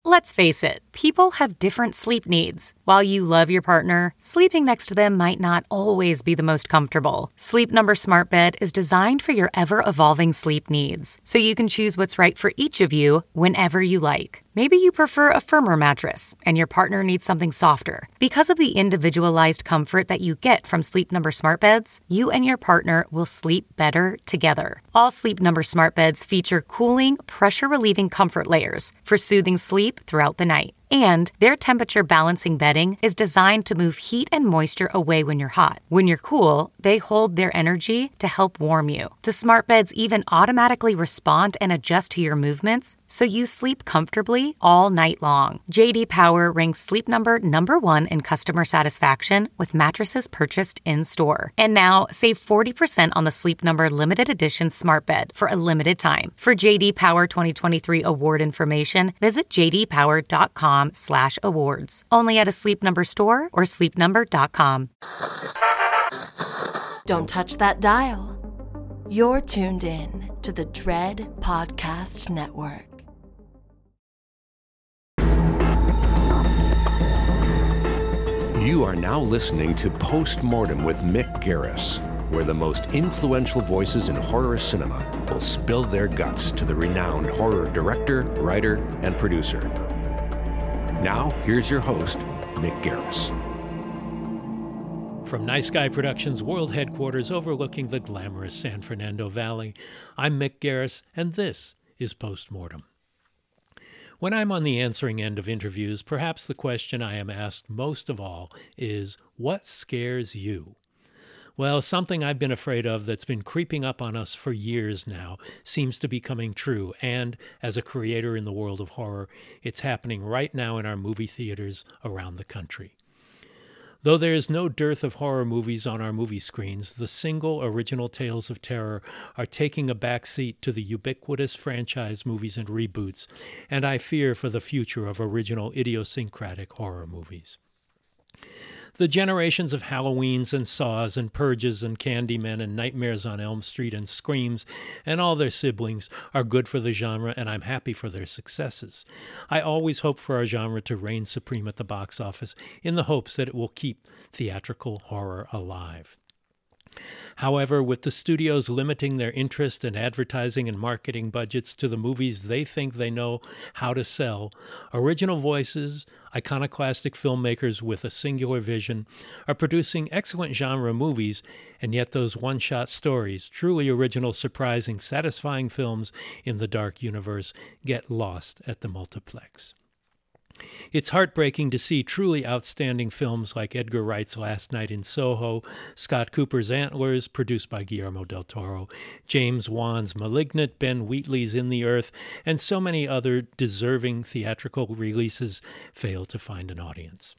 Let's face it, people have different sleep needs. While you love your partner, sleeping next to them might not always be the most comfortable. Sleep Number Smart Bed is designed for your ever-evolving sleep needs, so you can choose what's right for each of you whenever you like. Maybe you prefer a firmer mattress, and your partner needs something softer. Because of the individualized comfort that you get from Sleep Number Smart Beds, you and your partner will sleep better together. All Sleep Number Smart Beds feature cooling, pressure-relieving comfort layers for soothing sleep throughout the night. And their temperature balancing bedding is designed to move heat and moisture away when you're hot. When you're cool, they hold their energy to help warm you. The smart beds even automatically respond and adjust to your movements, so you sleep comfortably all night long. J.D. Power ranks Sleep Number #1 in customer satisfaction with mattresses purchased in-store. And now, save 40% on the Sleep Number limited edition smart bed for a limited time. For J.D. Power 2023 award information, visit jdpower.com/awards. Only at a Sleep Number store or sleepnumber.com. Don't touch that dial. You're tuned in to the Dread Podcast Network. You are now listening to Postmortem with Mick Garris, where the most influential voices in horror cinema will spill their guts to the renowned horror director, writer, and producer. Now, here's your host, Mick Garris. From Nice Guy Productions World Headquarters overlooking the glamorous San Fernando Valley, I'm Mick Garris, and this is Postmortem. When I'm on the answering end of interviews, perhaps the question I am asked most of all is, what scares you? Well, something I've been afraid of that's been creeping up on us for years now seems to be coming true, and as a creator in the world of horror, it's happening right now in our movie theaters around the country. Though there is no dearth of horror movies on our movie screens, the single original tales of terror are taking a backseat to the ubiquitous franchise movies and reboots, and I fear for the future of original idiosyncratic horror movies. The generations of Halloweens and Saws and Purges and Candymen and Nightmares on Elm Street and Screams and all their siblings are good for the genre, and I'm happy for their successes. I always hope for our genre to reign supreme at the box office in the hopes that it will keep theatrical horror alive. However, with the studios limiting their interest in advertising and marketing budgets to the movies they think they know how to sell, original voices, iconoclastic filmmakers with a singular vision, are producing excellent genre movies, and yet those one-shot stories, truly original, surprising, satisfying films in the dark universe, get lost at the multiplex. It's heartbreaking to see truly outstanding films like Edgar Wright's Last Night in Soho, Scott Cooper's Antlers, produced by Guillermo del Toro, James Wan's Malignant, Ben Wheatley's In the Earth, and so many other deserving theatrical releases fail to find an audience.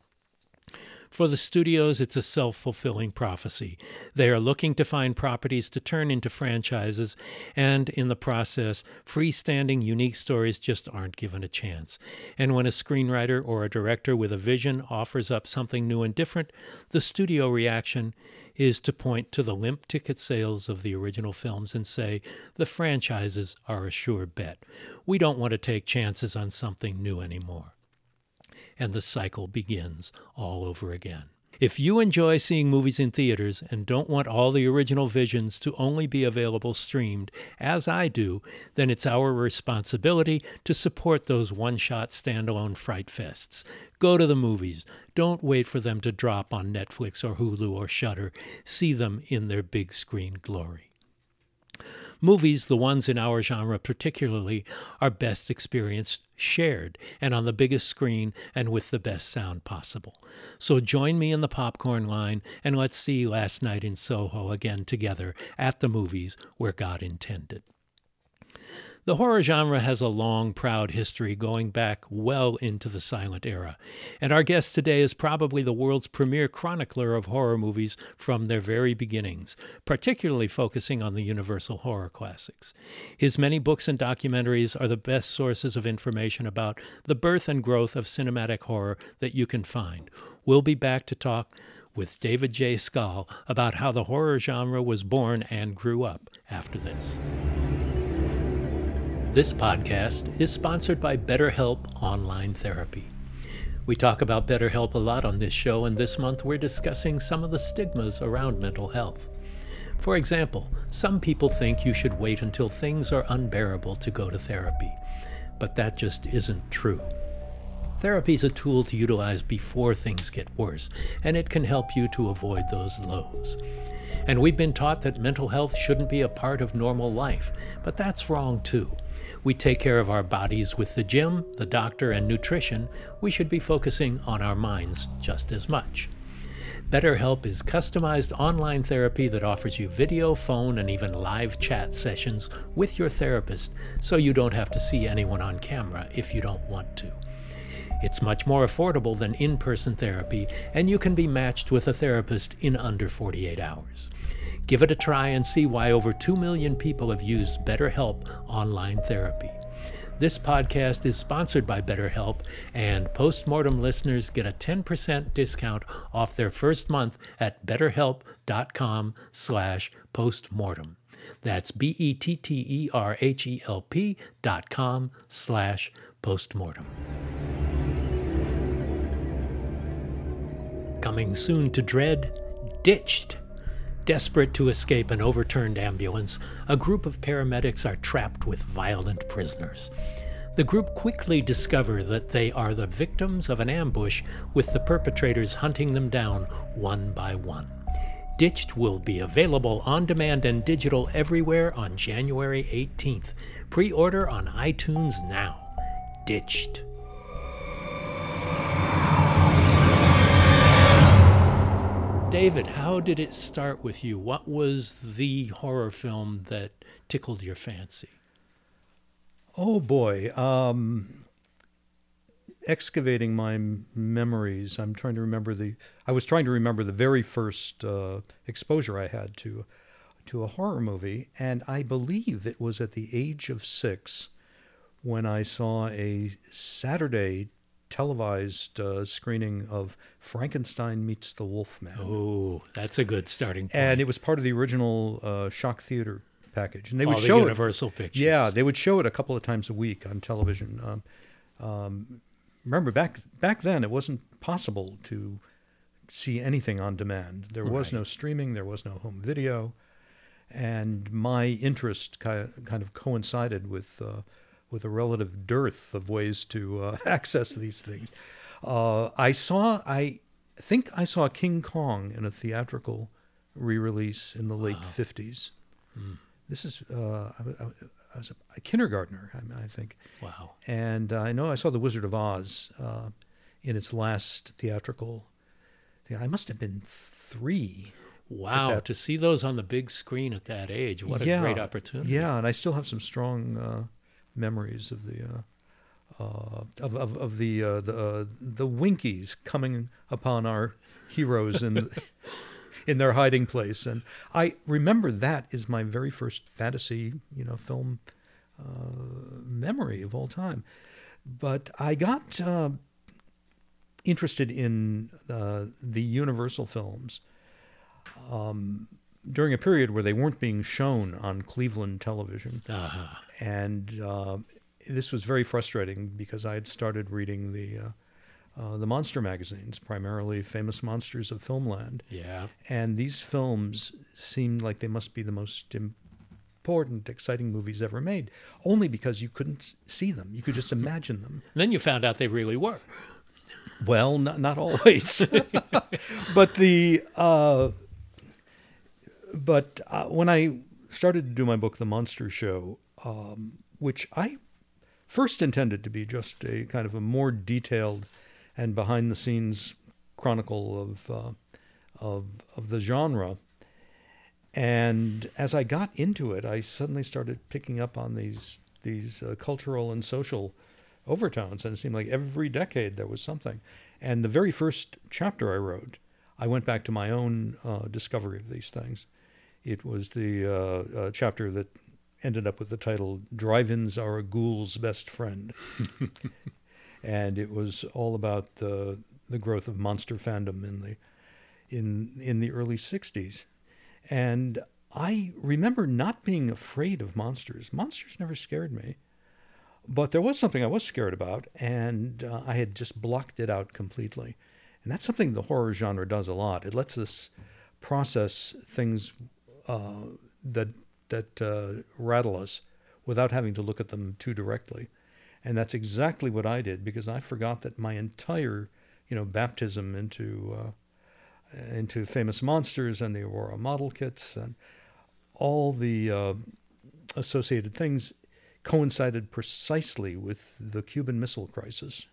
For the studios, it's a self-fulfilling prophecy. They are looking to find properties to turn into franchises, and in the process, freestanding, unique stories just aren't given a chance. And when a screenwriter or a director with a vision offers up something new and different, the studio reaction is to point to the limp ticket sales of the original films and say, the franchises are a sure bet. We don't want to take chances on something new anymore. And the cycle begins all over again. If you enjoy seeing movies in theaters and don't want all the original visions to only be available streamed, as I do, then it's our responsibility to support those one-shot standalone fright fests. Go to the movies. Don't wait for them to drop on Netflix or Hulu or Shudder. See them in their big screen glory. Movies, the ones in our genre particularly, are best experienced shared and on the biggest screen and with the best sound possible. So join me in the popcorn line and let's see Last Night in Soho again together at the movies where God intended. The horror genre has a long, proud history going back well into the silent era, and our guest today is probably the world's premier chronicler of horror movies from their very beginnings, particularly focusing on the Universal horror classics. His many books and documentaries are the best sources of information about the birth and growth of cinematic horror that you can find. We'll be back to talk with David J. Skal about how the horror genre was born and grew up after this. This podcast is sponsored by BetterHelp Online Therapy. We talk about BetterHelp a lot on this show, and this month we're discussing some of the stigmas around mental health. For example, some people think you should wait until things are unbearable to go to therapy, but that just isn't true. Therapy is a tool to utilize before things get worse, and it can help you to avoid those lows. And we've been taught that mental health shouldn't be a part of normal life, but that's wrong too. We take care of our bodies with the gym, the doctor, and nutrition. We should be focusing on our minds just as much. BetterHelp is customized online therapy that offers you video, phone, and even live chat sessions with your therapist, so you don't have to see anyone on camera if you don't want to. It's much more affordable than in-person therapy, and you can be matched with a therapist in under 48 hours. Give it a try and see why over 2 million people have used BetterHelp online therapy. This podcast is sponsored by BetterHelp, and Postmortem listeners get a 10% discount off their first month at betterhelp.com/postmortem. That's BetterHelp.com/postmortem. Coming soon to Dread, Ditched. Desperate to escape an overturned ambulance, a group of paramedics are trapped with violent prisoners. The group quickly discover that they are the victims of an ambush, with the perpetrators hunting them down one by one. Ditched will be available on demand and digital everywhere on January 18th. Pre-order on iTunes now. Ditched. David, how did it start with you? What was the horror film that tickled your fancy? Oh boy, excavating my memories. I was trying to remember the very first exposure I had to a horror movie, and I believe it was at the age of 6 when I saw a Saturday televised screening of Frankenstein Meets the Wolfman. Oh, that's a good starting point. And it was part of the original Shock Theater package, and they would the show Universal Pictures. Yeah, they would show it a couple of times a week on television. Remember, back then, it wasn't possible to see anything on demand. There was no streaming. There was no home video, and my interest kind of coincided with a relative dearth of ways to access these things. I think I saw King Kong in a theatrical re-release in the late 50s. Mm. This is, I was a kindergartner, I think. Wow. And I know I saw The Wizard of Oz in its last theatrical. I must have been 3. Wow, to see those on the big screen at that age, what a great opportunity. Yeah, and I still have some strong memories of the Winkies coming upon our heroes in their hiding place, and I remember that is my very first fantasy, film memory of all time. But I got interested in the Universal films during a period where they weren't being shown on Cleveland television. Uh-huh. And this was very frustrating because I had started reading the monster magazines, primarily Famous Monsters of Filmland. Yeah. And these films seemed like they must be the most important, exciting movies ever made, only because you couldn't see them. You could just imagine them. And then you found out they really were. Well, not always. But when I started to do my book, The Monster Show, which I first intended to be just a kind of a more detailed and behind-the-scenes chronicle of the genre, and as I got into it, I suddenly started picking up on these cultural and social overtones, and it seemed like every decade there was something. And the very first chapter I wrote, I went back to my own discovery of these things. It was the chapter that ended up with the title, Drive-Ins Are a Ghoul's Best Friend. And it was all about the growth of monster fandom in the early 60s. And I remember not being afraid of monsters. Monsters never scared me. But there was something I was scared about, and I had just blocked it out completely. And that's something the horror genre does a lot. It lets us process things that rattle us without having to look at them too directly. And that's exactly what I did, because I forgot that my entire, baptism into Famous Monsters and the Aurora model kits and all the associated things coincided precisely with the Cuban Missile Crisis,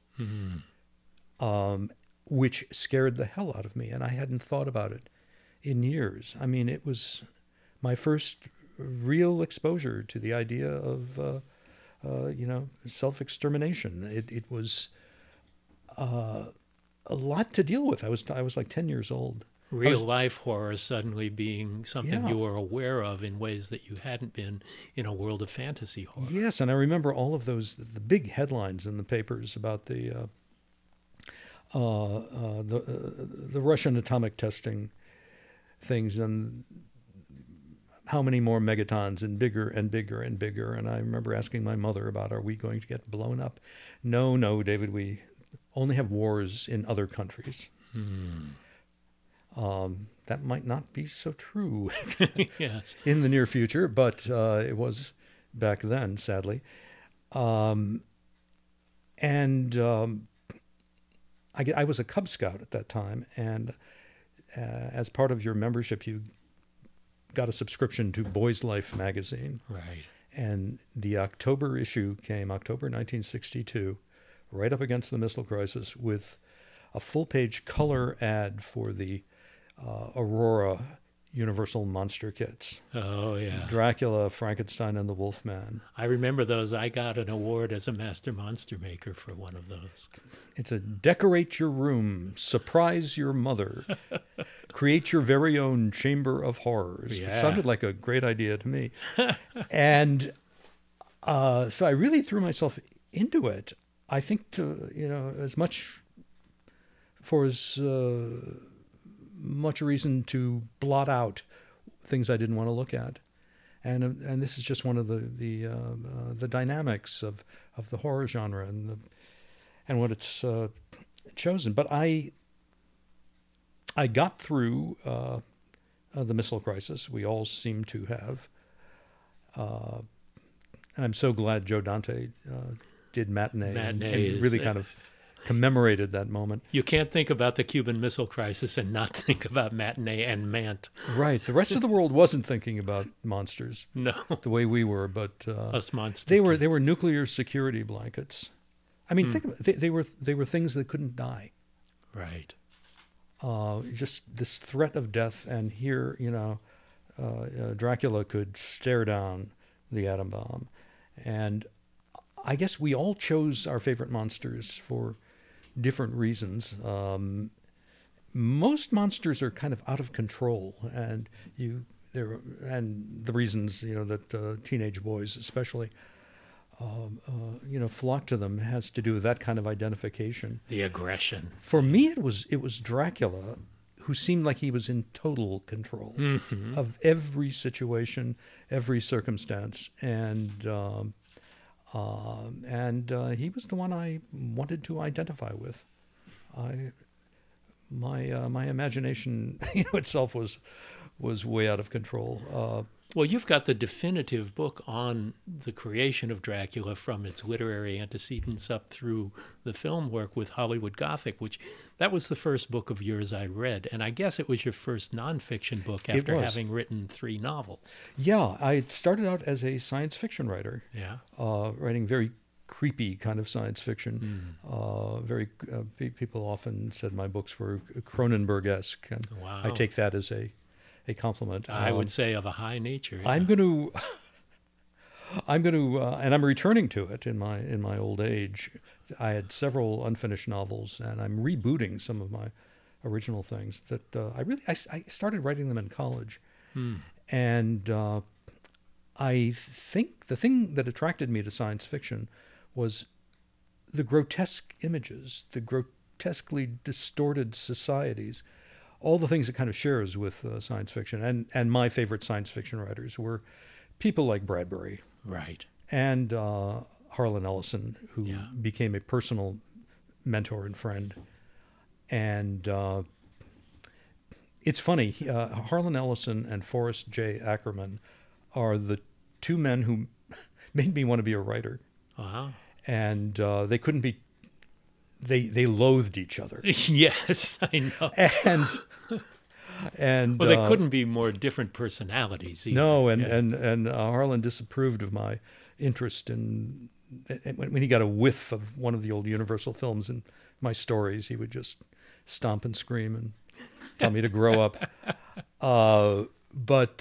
which scared the hell out of me, and I hadn't thought about it in years. I mean, it was my first real exposure to the idea of, self-extermination. It was a lot to deal with. I was like 10 years old. Real life horror suddenly being something you were aware of in ways that you hadn't been in a world of fantasy horror. Yes, and I remember all of the big headlines in the papers about the Russian atomic testing things, and how many more megatons, and bigger and bigger and bigger. And I remember asking my mother about, are we going to get blown up? No, David, we only have wars in other countries. That might not be so true Yes. in the near future, but it was back then, sadly. I was a Cub Scout at that time, and as part of your membership, you got a subscription to Boys Life magazine. Right. And the October issue came, October 1962, right up against the missile crisis, with a full-page color ad for the Aurora Universal Monster Kits. Oh, yeah. Dracula, Frankenstein, and the Wolfman. I remember those. I got an award as a master monster maker for one of those. It's a decorate your room, surprise your mother, create your very own chamber of horrors. Yeah. It sounded like a great idea to me. And so I really threw myself into it. I think as much reason to blot out things I didn't want to look at, and this is just one of the dynamics of the horror genre and what it's chosen. But I got through the missile crisis. We all seem to have, and I'm so glad Joe Dante did Matinee and really kind of commemorated that moment. You can't think about the Cuban Missile Crisis and not think about Matinee and Mant. Right. The rest of the world wasn't thinking about monsters No. the way we were, but Us monster they were kids. nuclear security blankets. I mean, think about it. They were things that couldn't die. Right. Just this threat of death, and here, Dracula could stare down the atom bomb, and I guess we all chose our favorite monsters for different reasons. Most monsters are kind of out of control, and the reasons that teenage boys especially flock to them has to do with that kind of identification. The aggression. For me, it was Dracula, who seemed like he was in total control of every situation, every circumstance, and he was the one I wanted to identify with. My imagination, itself was way out of control. Well, you've got the definitive book on the creation of Dracula from its literary antecedents up through the film work with Hollywood Gothic, which that was the first book of yours I read. And I guess it was your first nonfiction book after having written 3 novels. Yeah, I started out as a science fiction writer. Yeah. Writing very creepy kind of science fiction. People often said my books were Cronenberg-esque, and Wow. I take that as a compliment. I would say of a high nature. Yeah. I'm going to, and I'm returning to it in my old age. I had several unfinished novels, and I'm rebooting some of my original things that I started writing them in college, and I think the thing that attracted me to science fiction was the grotesque images, the grotesquely distorted societies. All the things it kind of shares with science fiction. And my favorite science fiction writers were people like Bradbury. Right. And Harlan Ellison, who became a personal mentor and friend. And it's funny, Harlan Ellison and Forrest J. Ackerman are the two men who made me want to be a writer. Wow. And they couldn't be, they loathed each other. Yes, I know. And well, they couldn't be more different personalities either. No, and Harlan disapproved of my interest in, when he got a whiff of one of the old Universal films and my stories, he would just stomp and scream and tell me to grow up. But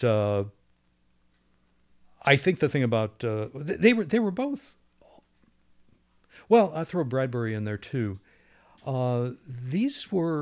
I think the thing about they were both. Well, I throw Bradbury in there too. These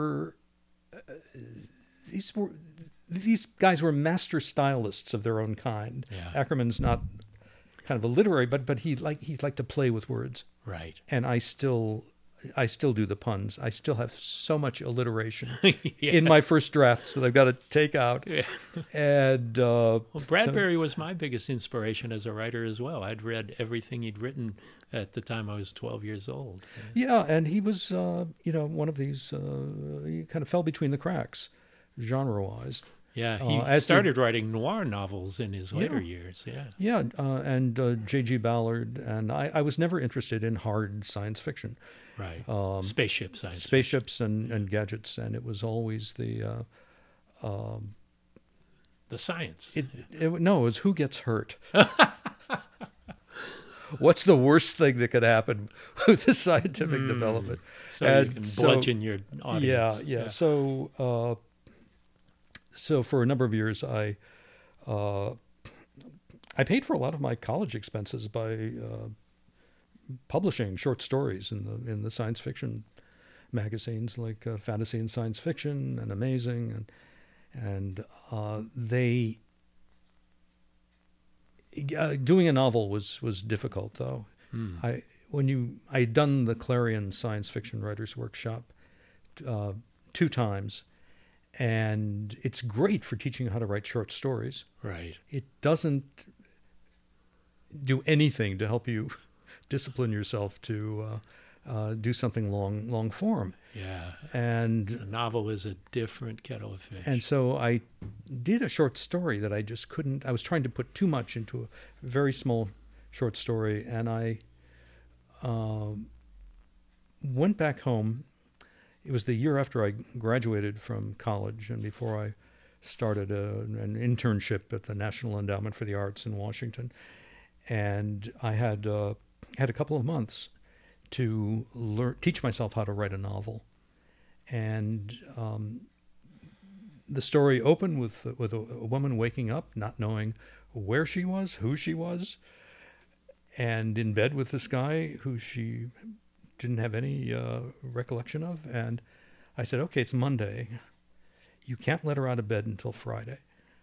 guys were master stylists of their own kind. Yeah. Ackerman's not kind of a literary, but he liked to play with words. Right. And I still do the puns. I still have so much alliteration Yes. in my first drafts that I've got to take out. Yeah. And Well, Bradbury was my biggest inspiration as a writer as well. I'd read everything he'd written at the time I was 12 years old. yeah, and he was one of these. He kind of fell between the cracks, genre-wise. Yeah, he as started writing noir novels in his later years. Yeah. Yeah, and J.G. Ballard, and I was never interested in hard science fiction. Right. Spaceship science. Spaceships and gadgets, and it was always the science. it was who gets hurt. What's the worst thing that could happen with the scientific development? So you can bludgeon your audience. Yeah. So for a number of years, I paid for a lot of my college expenses by publishing short stories in the science fiction magazines like Fantasy and Science Fiction and Amazing, and they doing a novel was difficult though. I had done the Clarion Science Fiction Writers Workshop 2 times. And it's great for teaching how to write short stories. Right. It doesn't do anything to help you discipline yourself to do something long form. Yeah. And a novel is a different kettle of fish. And so I did a short story that I just couldn't. I was trying to put too much into a very small short story, and I went back home. It was the year after I graduated from college and before I started an internship at the National Endowment for the Arts in Washington. And I had a couple of months to teach myself how to write a novel. And the story opened with a woman waking up, not knowing where she was, who she was, and in bed with this guy who she didn't have any recollection of. And I said, okay, it's Monday. You can't let her out of bed until Friday.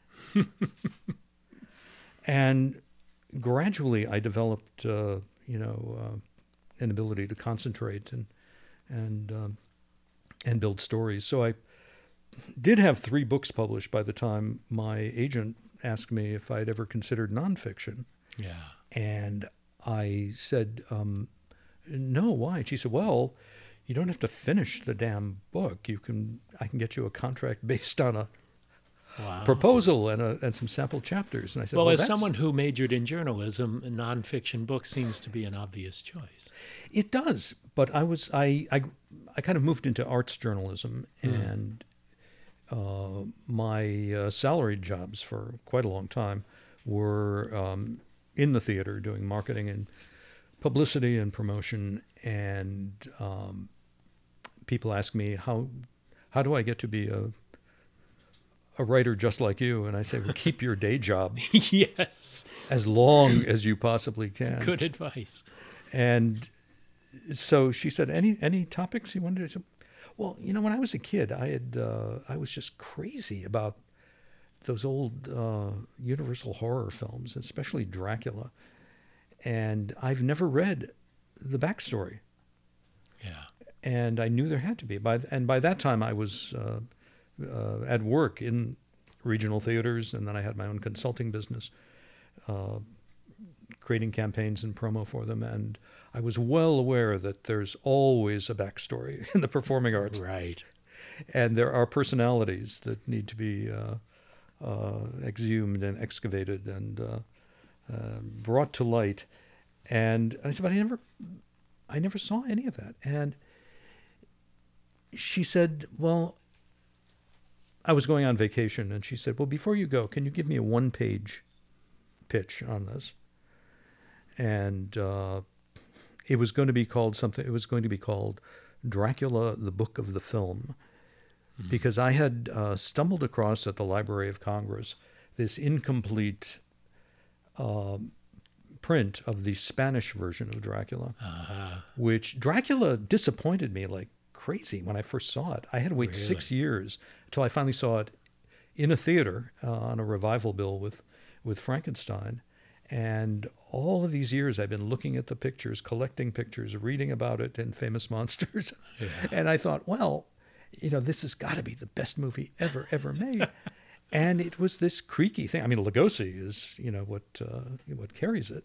And gradually I developed, an ability to concentrate and build stories. So I did have 3 books published by the time my agent asked me if I'd ever considered nonfiction. Yeah. And I said, no, why? And she said, well, you don't have to finish the damn book. I can get you a contract based on a proposal and some sample chapters. And I said, well, as someone who majored in journalism, a nonfiction book seems to be an obvious choice. It does, but I kind of moved into arts journalism, and my salaried jobs for quite a long time were in the theater doing marketing and publicity and promotion, and people ask me, how do I get to be a writer just like you? And I say, well, keep your day job. Yes. As long as you possibly can. Good advice. And so she said, any topics you wanted to? Well, when I was a kid, I was just crazy about those old Universal horror films, especially Dracula. And I've never read the backstory. Yeah. And I knew there had to be. By that time, I was at work in regional theaters, and then I had my own consulting business, creating campaigns and promo for them, and I was well aware that there's always a backstory in the performing arts. Right. And there are personalities that need to be exhumed and excavated and brought to light. And I said, but I never saw any of that. And she said, well, I was going on vacation, and she said, well, before you go, can you give me a one-page pitch on this? And it was going to be called something. It was going to be called Dracula, the Book of the Film, because I had stumbled across at the Library of Congress this incomplete print of the Spanish version of Dracula, which Dracula disappointed me like crazy when I first saw it. I had to wait 6 years until I finally saw it in a theater on a revival bill with Frankenstein. And all of these years I've been looking at the pictures, collecting pictures, reading about it in Famous Monsters. Yeah. And I thought, well, this has got to be the best movie ever made. And it was this creaky thing. I mean, Lugosi is, what carries it.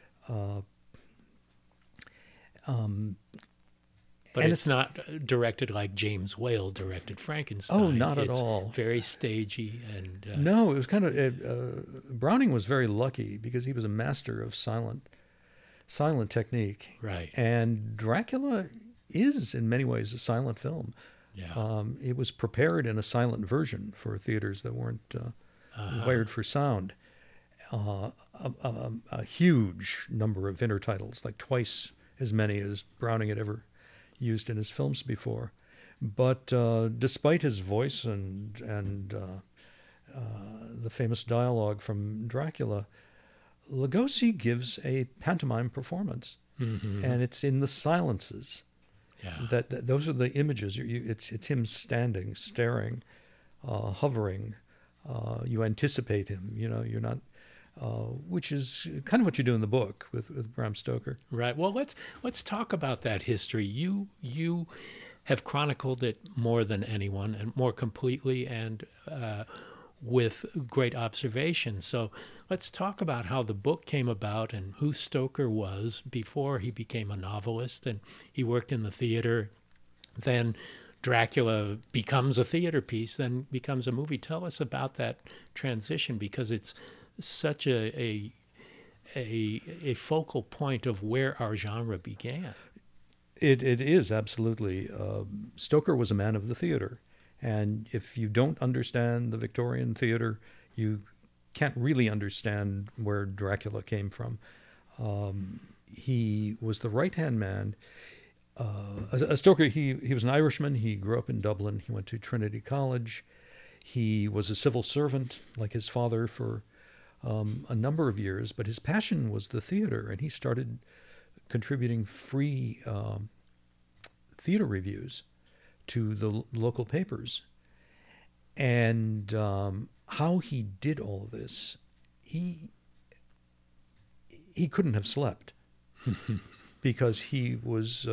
But it's not directed like James Whale directed Frankenstein. Oh, not at all. Very stagey and... No, it was kind of... Browning was very lucky because he was a master of silent technique. Right. And Dracula is, in many ways, a silent film. Yeah. It was prepared in a silent version for theaters that weren't wired for sound. A huge number of intertitles, like twice as many as Browning had ever used in his films before. But despite his voice and the famous dialogue from Dracula, Lugosi gives a pantomime performance, and it's in the silences. Yeah. That those are the images. It's him standing, staring, hovering. You anticipate him. You're not. Which is kind of what you do in the book with Bram Stoker. Right. Well, let's talk about that history. You have chronicled it more than anyone, and more completely, and with great observation. So let's talk about how the book came about and who Stoker was before he became a novelist, and he worked in the theater. Then Dracula becomes a theater piece, then becomes a movie. Tell us about that transition, because it's such a focal point of where our genre began. It is, absolutely. Stoker was a man of the theater. And if you don't understand the Victorian theater, you can't really understand where Dracula came from. He was the right-hand man. Stoker, he was an Irishman. He grew up in Dublin. He went to Trinity College. He was a civil servant, like his father, for a number of years, but his passion was the theater, and he started contributing free theater reviews to the local papers. And how he did all of this, he couldn't have slept because he was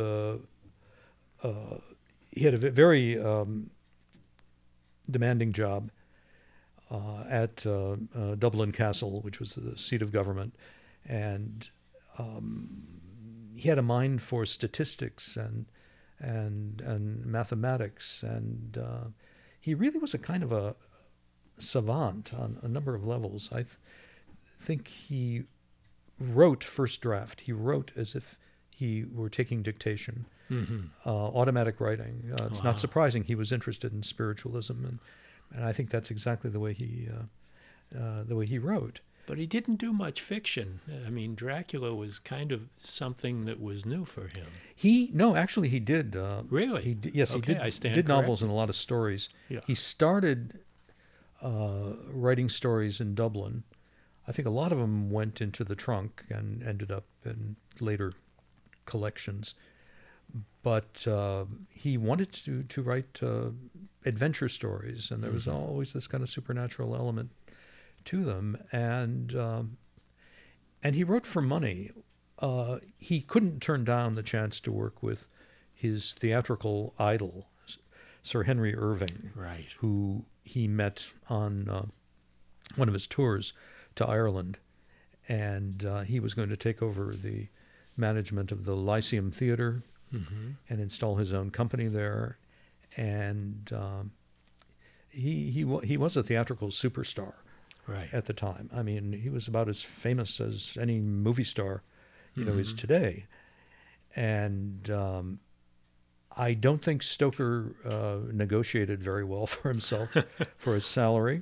he had a very demanding job at Dublin Castle, which was the seat of government, and he had a mind for statistics and mathematics, and he really was a kind of a savant on a number of levels. I think he wrote first draft. He wrote as if he were taking dictation, automatic writing. It's not surprising he was interested in spiritualism, and I think that's exactly the way he wrote. But he didn't do much fiction. I mean, Dracula was kind of something that was new for him. Actually, he did. Really? Yes, okay, he did novels and a lot of stories. Yeah. He started writing stories in Dublin. I think a lot of them went into the trunk and ended up in later collections. But he wanted to write adventure stories, and there was always this kind of supernatural element to them. And he wrote for money. He couldn't turn down the chance to work with his theatrical idol, Sir Henry Irving, right, who he met on one of his tours to Ireland. and he was going to take over the management of the Lyceum Theater and install his own company there. And he was a theatrical superstar at the time. I mean, he was about as famous as any movie star, is today. And I don't think Stoker negotiated very well for himself for his salary.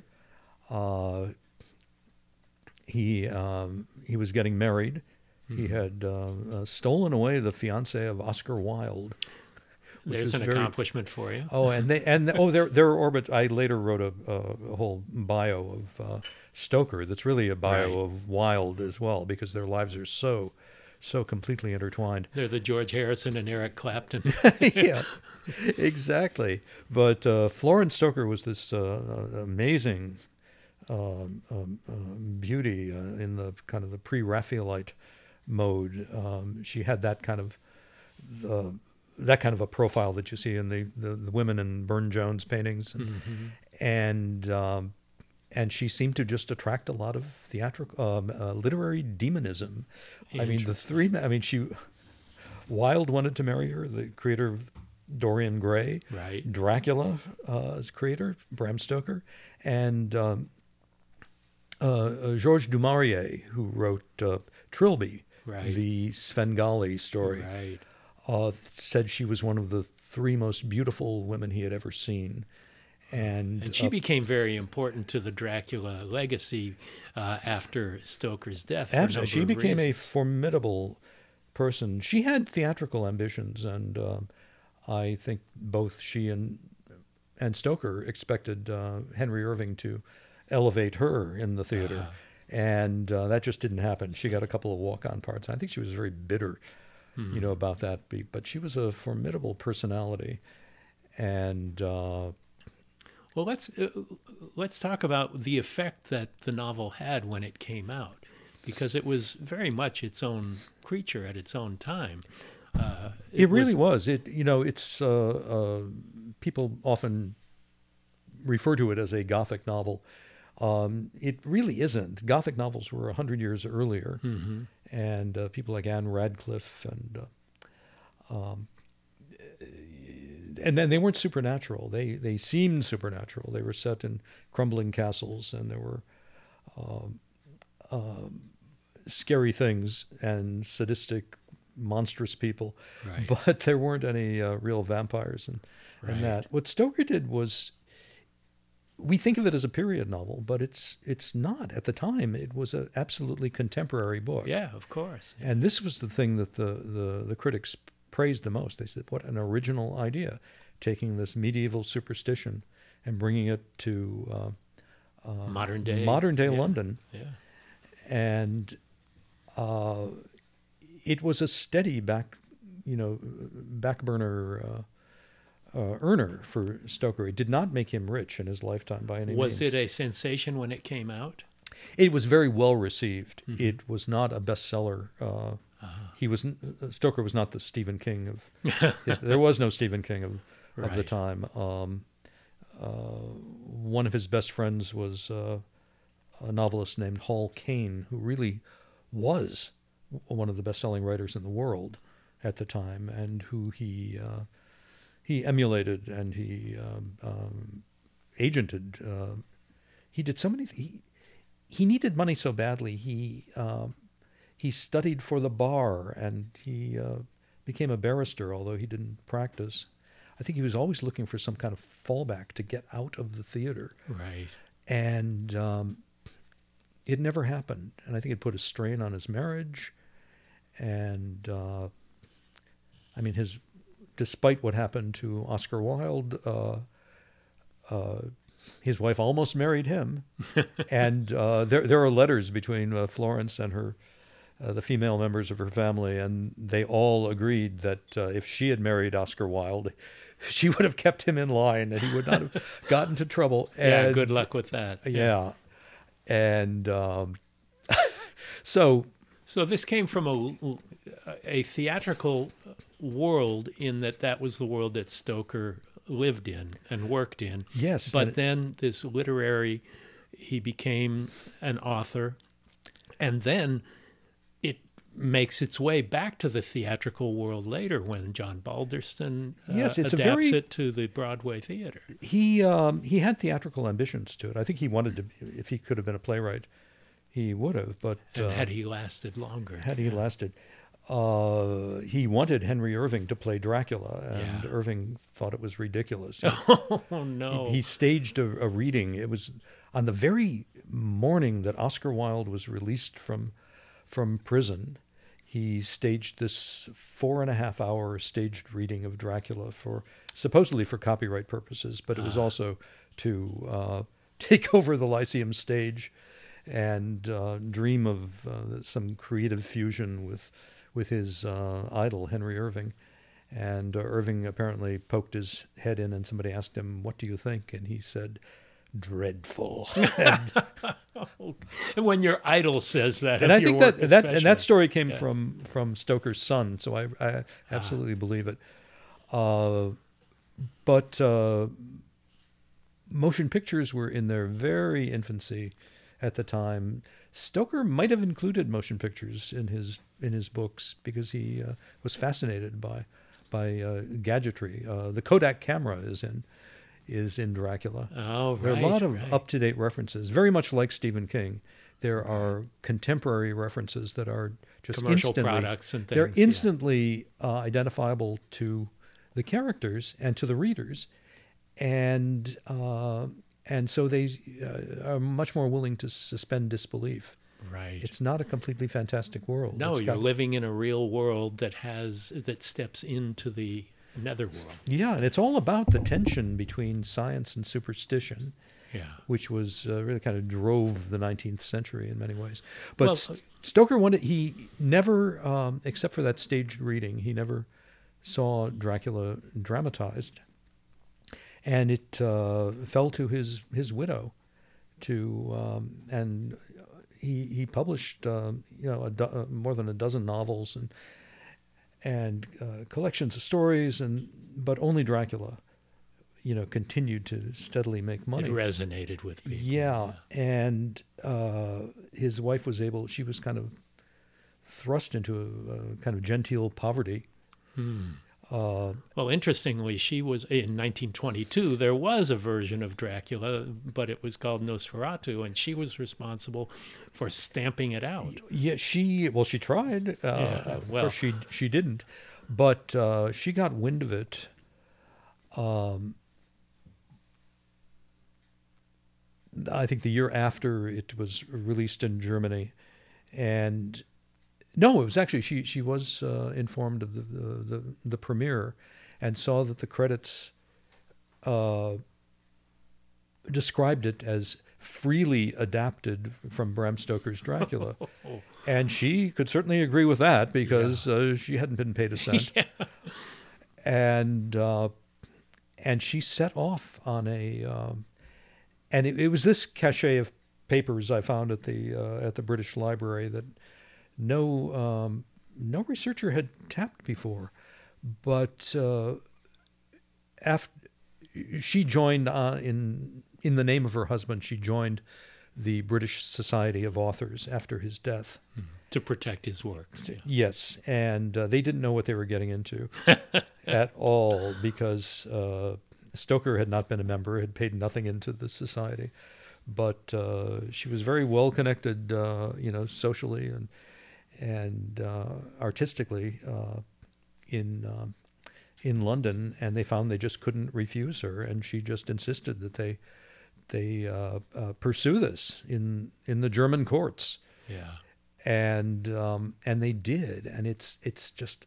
He was getting married. He had stolen away the fiancée of Oscar Wilde. There's an accomplishment for you. Oh, there are orbits. I later wrote a whole bio of Stoker. That's really a bio of Wilde as well, because their lives are so completely intertwined. They're the George Harrison and Eric Clapton. Yeah, exactly. But Florence Stoker was this amazing beauty in the kind of the pre-Raphaelite mode. She had that kind of a profile that you see in the women in Burne-Jones paintings, and she seemed to just attract a lot of theatrical, literary demonism. I mean, Wilde wanted to marry her, the creator of Dorian Gray, Dracula as creator, Bram Stoker, and Georges du Maurier, who wrote Trilby, the Svengali story, said she was one of the three most beautiful women he had ever seen. And she became very important to the Dracula legacy after Stoker's death. Absolutely. She became a formidable person. She had theatrical ambitions, and I think both she and Stoker expected Henry Irving to elevate her in the theater. And that just didn't happen. She got a couple of walk-on parts. I think she was very bitter, about that. But she was a formidable personality. And well, let's talk about the effect that the novel had when it came out, because it was very much its own creature at its own time. It really was. It's people often refer to it as a Gothic novel. It really isn't. Gothic novels were 100 years earlier, and people like Anne Radcliffe and then they weren't supernatural. They seemed supernatural. They were set in crumbling castles, and there were scary things and sadistic, monstrous people. But there weren't any real vampires and that. What Stoker did was, we think of it as a period novel, but it's not. At the time, it was an absolutely contemporary book. Yeah, of course. Yeah. And this was the thing that the critics praised the most. They said, what an original idea, taking this medieval superstition and bringing it to modern day London. Yeah. And it was a steady back burner earner for Stoker. It did not make him rich in his lifetime by any means. Was it a sensation when it came out? It was very well received. It was not a bestseller. Stoker was not the Stephen King of there was no Stephen King of the time. One of his best friends was a novelist named Hall Caine, who really was one of the best-selling writers in the world at the time, and who he emulated and he agented. He did so many. He needed money so badly. He studied for the bar, and he became a barrister, although he didn't practice. I think he was always looking for some kind of fallback to get out of the theater. Right. And it never happened. And I think it put a strain on his marriage. And, despite what happened to Oscar Wilde, his wife almost married him. And there are letters between Florence and her the female members of her family, and they all agreed that if she had married Oscar Wilde, she would have kept him in line and he would not have gotten into trouble. And, good luck with that. Yeah. And so this came from a theatrical world, in that was the world that Stoker lived in and worked in. Yes. But then this literary, he became an author. And then it makes its way back to the theatrical world later when John Balderston Yes, it's adapts a very, it to the Broadway theater. he had theatrical ambitions to it. I think he wanted to, if he could have been a playwright, he would have. But And had he lasted longer. had he lasted, he wanted Henry Irving to play Dracula, and Yeah. Irving thought it was ridiculous. Oh, no. He staged a reading. It was on the very morning that Oscar Wilde was released from prison. He staged this 4.5-hour staged reading of Dracula supposedly for copyright purposes, but it was also to take over the Lyceum stage and dream of some creative fusion with his idol Henry Irving. And Irving apparently poked his head in, and somebody asked him, "What do you think?" And he said, "Dreadful." And when your idol says that, And of I your think work that especially. story came from Stoker's son, so I absolutely believe it. But motion pictures were in their very infancy at the time. Stoker might have included motion pictures in his books because he was fascinated by gadgetry. The Kodak camera is in Dracula. Oh, right. There are a lot of right. up-to-date references, very much like Stephen King. There are contemporary references that are just Commercial instantly, products and they're things, yeah. instantly identifiable to the characters and to the readers, and so they are much more willing to suspend disbelief. Right. It's not a completely fantastic world. No, It's you're got- living in a real world that steps into the netherworld. Yeah, and it's all about the tension between science and superstition, Yeah. which was really kind of drove the 19th century in many ways. But Well, Stoker he never, except for that staged reading, he never saw Dracula dramatized. And it fell to his widow and he published more than a dozen novels and collections of stories, but only Dracula continued to steadily make money. It resonated with people. Yeah, and his wife she was kind of thrust into a kind of genteel poverty. Well, interestingly, she was in 1922. There was a version of Dracula, but it was called Nosferatu, and she was responsible for stamping it out. Yeah, she tried. Of well. course, she didn't, but she got wind of it. I think the year after it was released in Germany, and no, it was actually she was informed of the premiere, and saw that the credits described it as freely adapted from Bram Stoker's Dracula, and she could certainly agree with that because she hadn't been paid a cent, and she set off on a. And it was this cachet of papers I found at the British Library that no researcher had tapped before, but after she joined in the name of her husband, she joined the British Society of Authors after his death. To protect his works. Yeah. Yes, and they didn't know what they were getting into at all because Stoker had not been a member, had paid nothing into the society, but she was very well connected, socially and artistically in London, and they found they just couldn't refuse her, and she just insisted that they pursue this in the German courts. Yeah. And they did, and it's just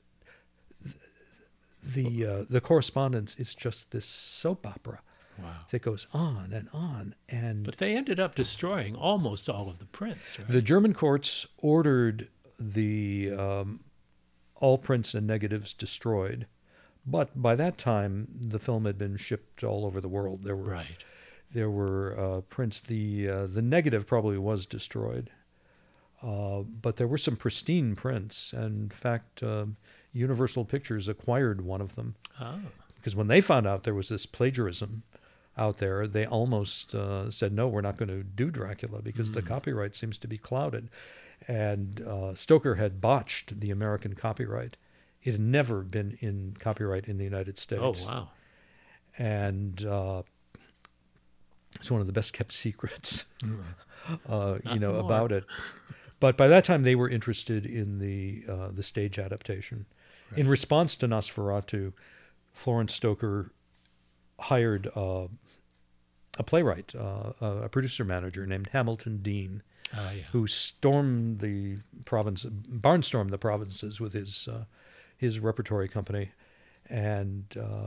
the correspondence is just this soap opera that goes on and on. And But they ended up destroying almost all of the prints, right? the German courts ordered the all prints and negatives destroyed, but by that time the film had been shipped all over the world. There were prints. The negative probably was destroyed. But there were some pristine prints. And in fact, Universal Pictures acquired one of them. Oh. Because when they found out there was this plagiarism out there, they almost said, no, we're not going to do Dracula because the copyright seems to be clouded. And Stoker had botched the American copyright. It had never been in copyright in the United States. Oh, wow. And it's one of the best kept secrets, about it. But by that time, they were interested in the stage adaptation. Right. In response to Nosferatu, Florence Stoker hired a playwright, a producer manager named Hamilton Dean, who barnstormed the provinces with his repertory company, and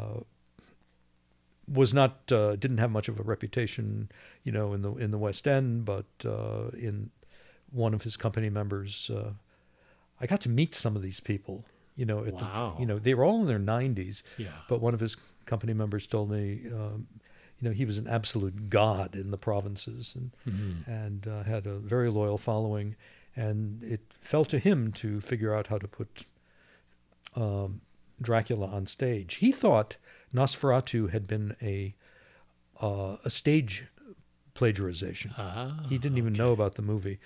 didn't have much of a reputation, in the West End, but in one of his company members, I got to meet some of these people. Wow. They were all in their 90s. Yeah. But one of his company members told me, he was an absolute god in the provinces, and had a very loyal following, and it fell to him to figure out how to put Dracula on stage. He thought Nosferatu had been a stage plagiarization. He didn't even know about the movie.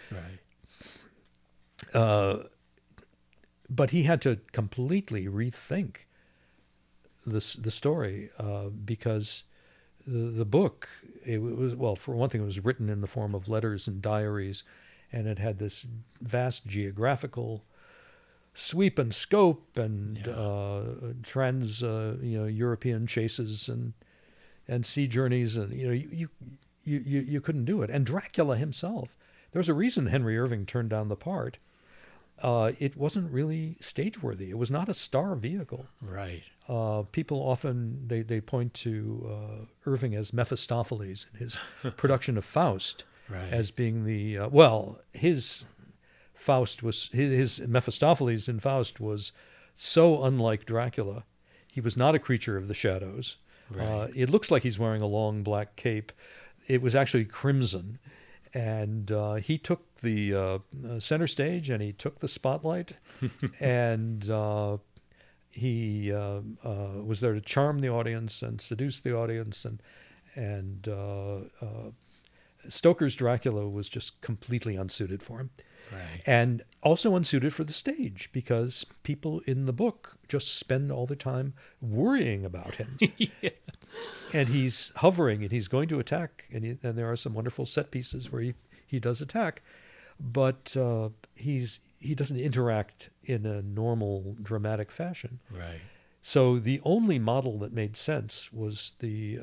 Right. But he had to completely rethink the story because the book, it was, well, for one thing, it was written in the form of letters and diaries, and it had this vast geographical sweep and scope and European chases and sea journeys, and you couldn't do it. And Dracula himself, there was a reason Henry Irving turned down the part. It wasn't really stage worthy. It was not a star vehicle. Right. People often they point to Irving as Mephistopheles in his production of Faust, right, as being the his Faust was his Mephistopheles in Faust was so unlike Dracula. He was not a creature of the shadows. Right. It looks like he's wearing a long black cape. It was actually crimson. And he took the center stage, and he took the spotlight, and he was there to charm the audience and seduce the audience, and Stoker's Dracula was just completely unsuited for him. Right. And also unsuited for the stage, because people in the book just spend all the time worrying about him. Yeah. And he's hovering, and he's going to attack, and there are some wonderful set pieces where he does attack, but he doesn't interact in a normal dramatic fashion. Right. So the only model that made sense was the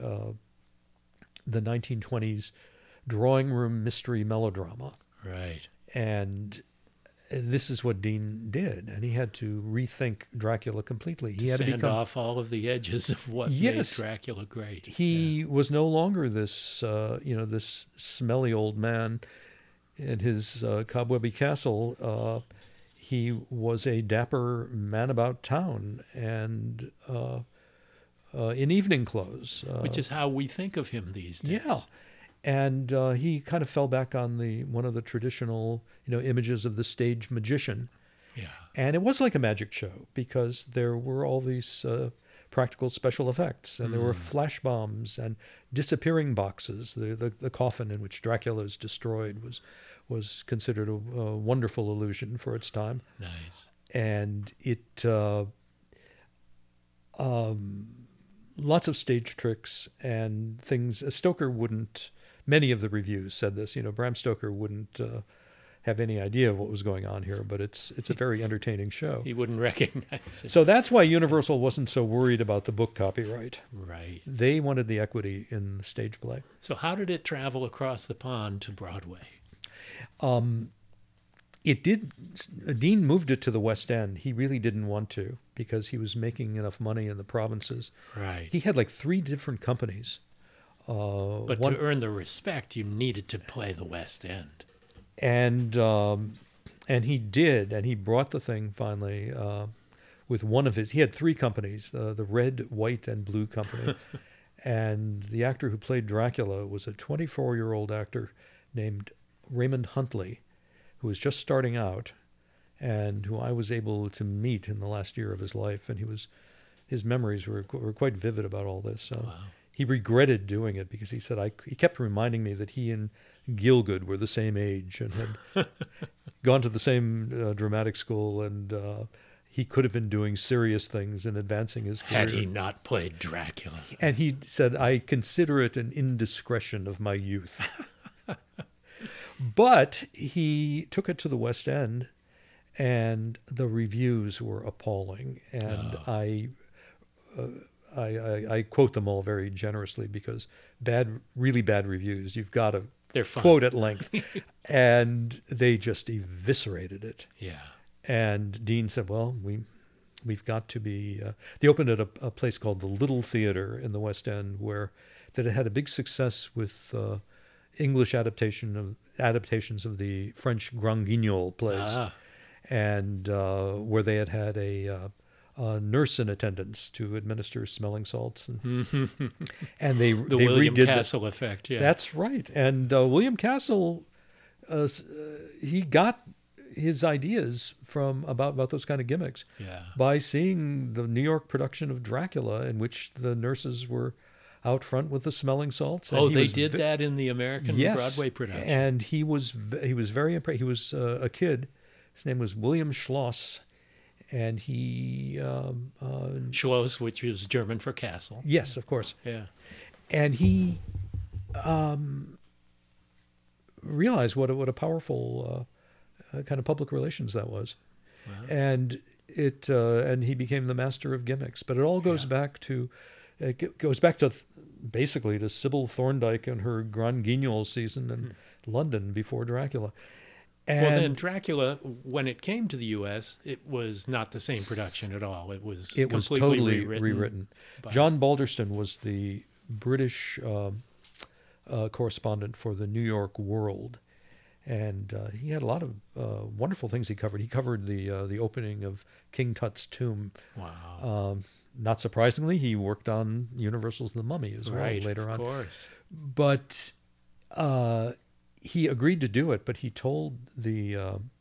1920s drawing room mystery melodrama. Right. And this is what Dean did, and he had to rethink Dracula completely. He had to sand off all of the edges of what made Dracula great. He was no longer this, this smelly old man in his cobwebby castle. He was a dapper man about town, and in evening clothes, which is how we think of him these days. Yeah. And he kind of fell back on one of the traditional, images of the stage magician. Yeah. And it was like a magic show, because there were all these practical special effects, and there were flash bombs and disappearing boxes. The coffin in which Dracula is destroyed was considered a wonderful illusion for its time. Nice. And it lots of stage tricks and things. Stoker wouldn't. Many of the reviews said this. Bram Stoker wouldn't have any idea of what was going on here, but it's a very entertaining show. He wouldn't recognize it. So that's why Universal wasn't so worried about the book copyright. Right. They wanted the equity in the stage play. So how did it travel across the pond to Broadway? It did. Dean moved it to the West End. He really didn't want to, because he was making enough money in the provinces. Right. He had like 3 different companies. But to earn the respect, you needed to play the West End. And he did, and he brought the thing finally with one of his. He had 3 companies: the Red, White, and Blue Company. And the actor who played Dracula was a 24-year-old actor named Raymond Huntley, who was just starting out, and who I was able to meet in the last year of his life. And his memories were quite vivid about all this. So wow. he regretted doing it because he said he kept reminding me that he and Gielgud were the same age and had gone to the same dramatic school, and he could have been doing serious things and advancing his career. Had he not played Dracula. And he said, I consider it an indiscretion of my youth. But he took it to the West End, and the reviews were appalling. And I quote them all very generously because really bad reviews, you've got to quote at length. And they just eviscerated it. Yeah. And Dean said, well, we've got to be... they opened at a place called the Little Theatre in the West End, that had a big success with English adaptations of the French Grand Guignol plays, and where they had a nurse in attendance to administer smelling salts, and they William redid Castle effect. Yeah, that's right. And William Castle, he got his ideas from about those kind of gimmicks by seeing the New York production of Dracula, in which the nurses were out front with the smelling salts. And they did that in the American Broadway production. And he was very impressed. He was a kid. His name was William Schloss, and he Schloss, which is German for castle. Yes, of course. Yeah, and he realized what a powerful kind of public relations that was. Wow. And he became the master of gimmicks. But it all goes back to. It goes back to basically to Sybil Thorndike and her Grand Guignol season in London before Dracula. And then Dracula, when it came to the U.S., it was not the same production at all. It was totally rewritten. John Balderston was the British correspondent for the New York World, and he had a lot of wonderful things he covered. He covered the opening of King Tut's tomb. Wow. Not surprisingly, he worked on Universal's The Mummy as well later on. Of course. But he agreed to do it, but he told the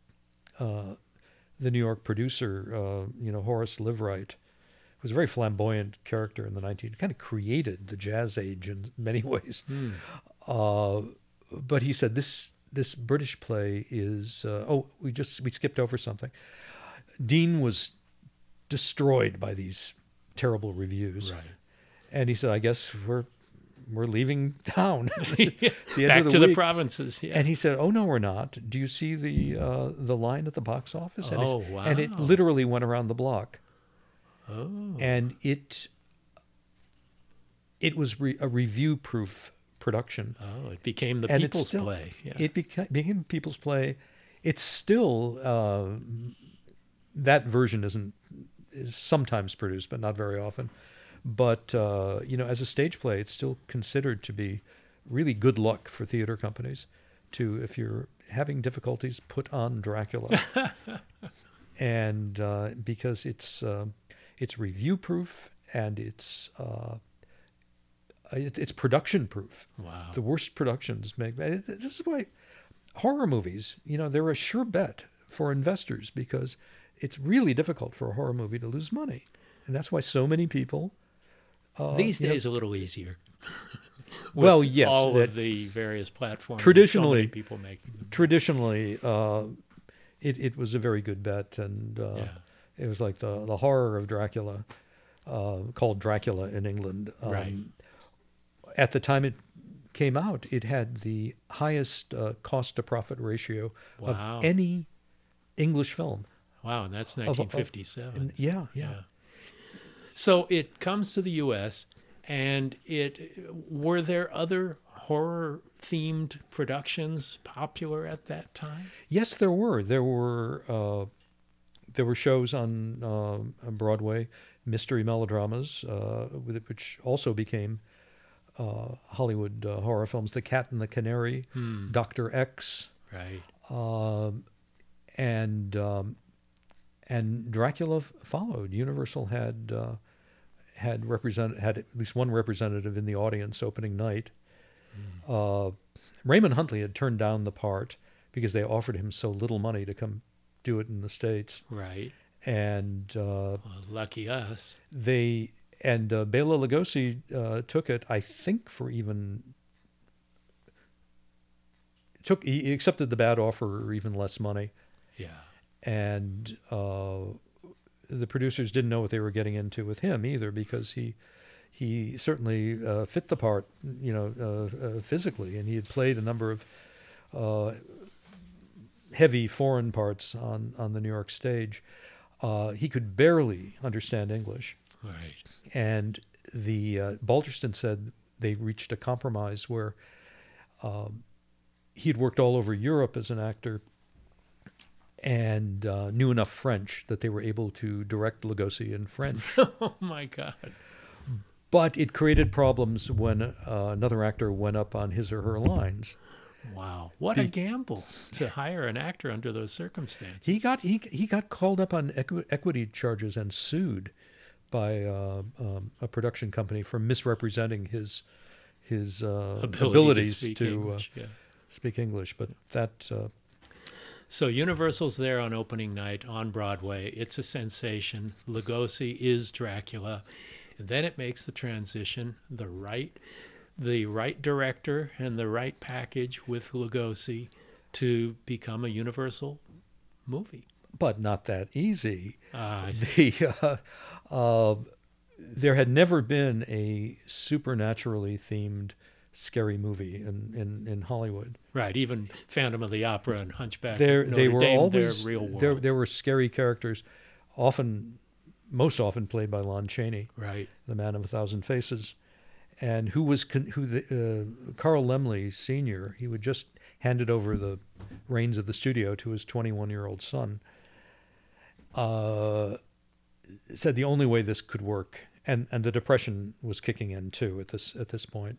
New York producer, Horace Liveright, who was a very flamboyant character in the 19th, kind of created the Jazz Age in many ways. But he said, this British play is... we skipped over something. Dean was destroyed by these terrible reviews, right? And he said, "I guess we're leaving town." Back to the provinces. Yeah. And he said, "Oh no, we're not. Do you see the line at the box office?" And wow! And it literally went around the block. Oh. And it was a review-proof production. Oh, it became the people's play. Yeah. It became people's play. It's still that version is sometimes produced, but not very often. But as a stage play, it's still considered to be really good luck for theater companies to, if you're having difficulties, put on Dracula, and because it's review proof and it's production proof. Wow. The worst productions make. This is why horror movies, they're a sure bet for investors, because it's really difficult for a horror movie to lose money. And that's why so many people... These days, a little easier. Well, yes. All of the various platforms. Traditionally, so many people making them. Traditionally, it was a very good bet. And it was like the horror of Dracula, called Dracula in England. Right. At the time it came out, it had the highest cost-to-profit ratio of any English film. Wow, and that's 1957. Yeah. So it comes to the U.S., and were there other horror-themed productions popular at that time? Yes, there were. There were shows on Broadway, mystery melodramas, which also became Hollywood horror films. The Cat and the Canary, Dr. X, right, and Dracula followed. Universal had at least one representative in the audience opening night. Raymond Huntley had turned down the part because they offered him so little money to come do it in the States. Right. And lucky us. They And Bela Lugosi took it, I think, for he accepted the bad offer or even less money. Yeah. And the producers didn't know what they were getting into with him either, because he certainly fit the part, physically, and he had played a number of heavy foreign parts on the New York stage. He could barely understand English. Right. And the Balderston said they reached a compromise where he'd worked all over Europe as an actor and knew enough French that they were able to direct Lugosi in French. Oh, my God. But it created problems when another actor went up on his or her lines. Wow. What a gamble to hire an actor under those circumstances. He got called up on equity charges and sued by a production company for misrepresenting his abilities to speak English. But that... So Universal's there on opening night on Broadway. It's a sensation. Lugosi is Dracula. And then it makes the transition, the right director and the right package with Lugosi to become a Universal movie. But not that easy. There had never been a supernaturally themed scary movie in Hollywood. Right, even Phantom of the Opera and Hunchback. They were Dame, always real world. There were scary characters, most often played by Lon Chaney, right, the Man of 1,000 Faces, and Carl Laemmle Sr. He would just handed over the reins of the studio to his 21-year-old son. Said the only way this could work, and the Depression was kicking in too at this point.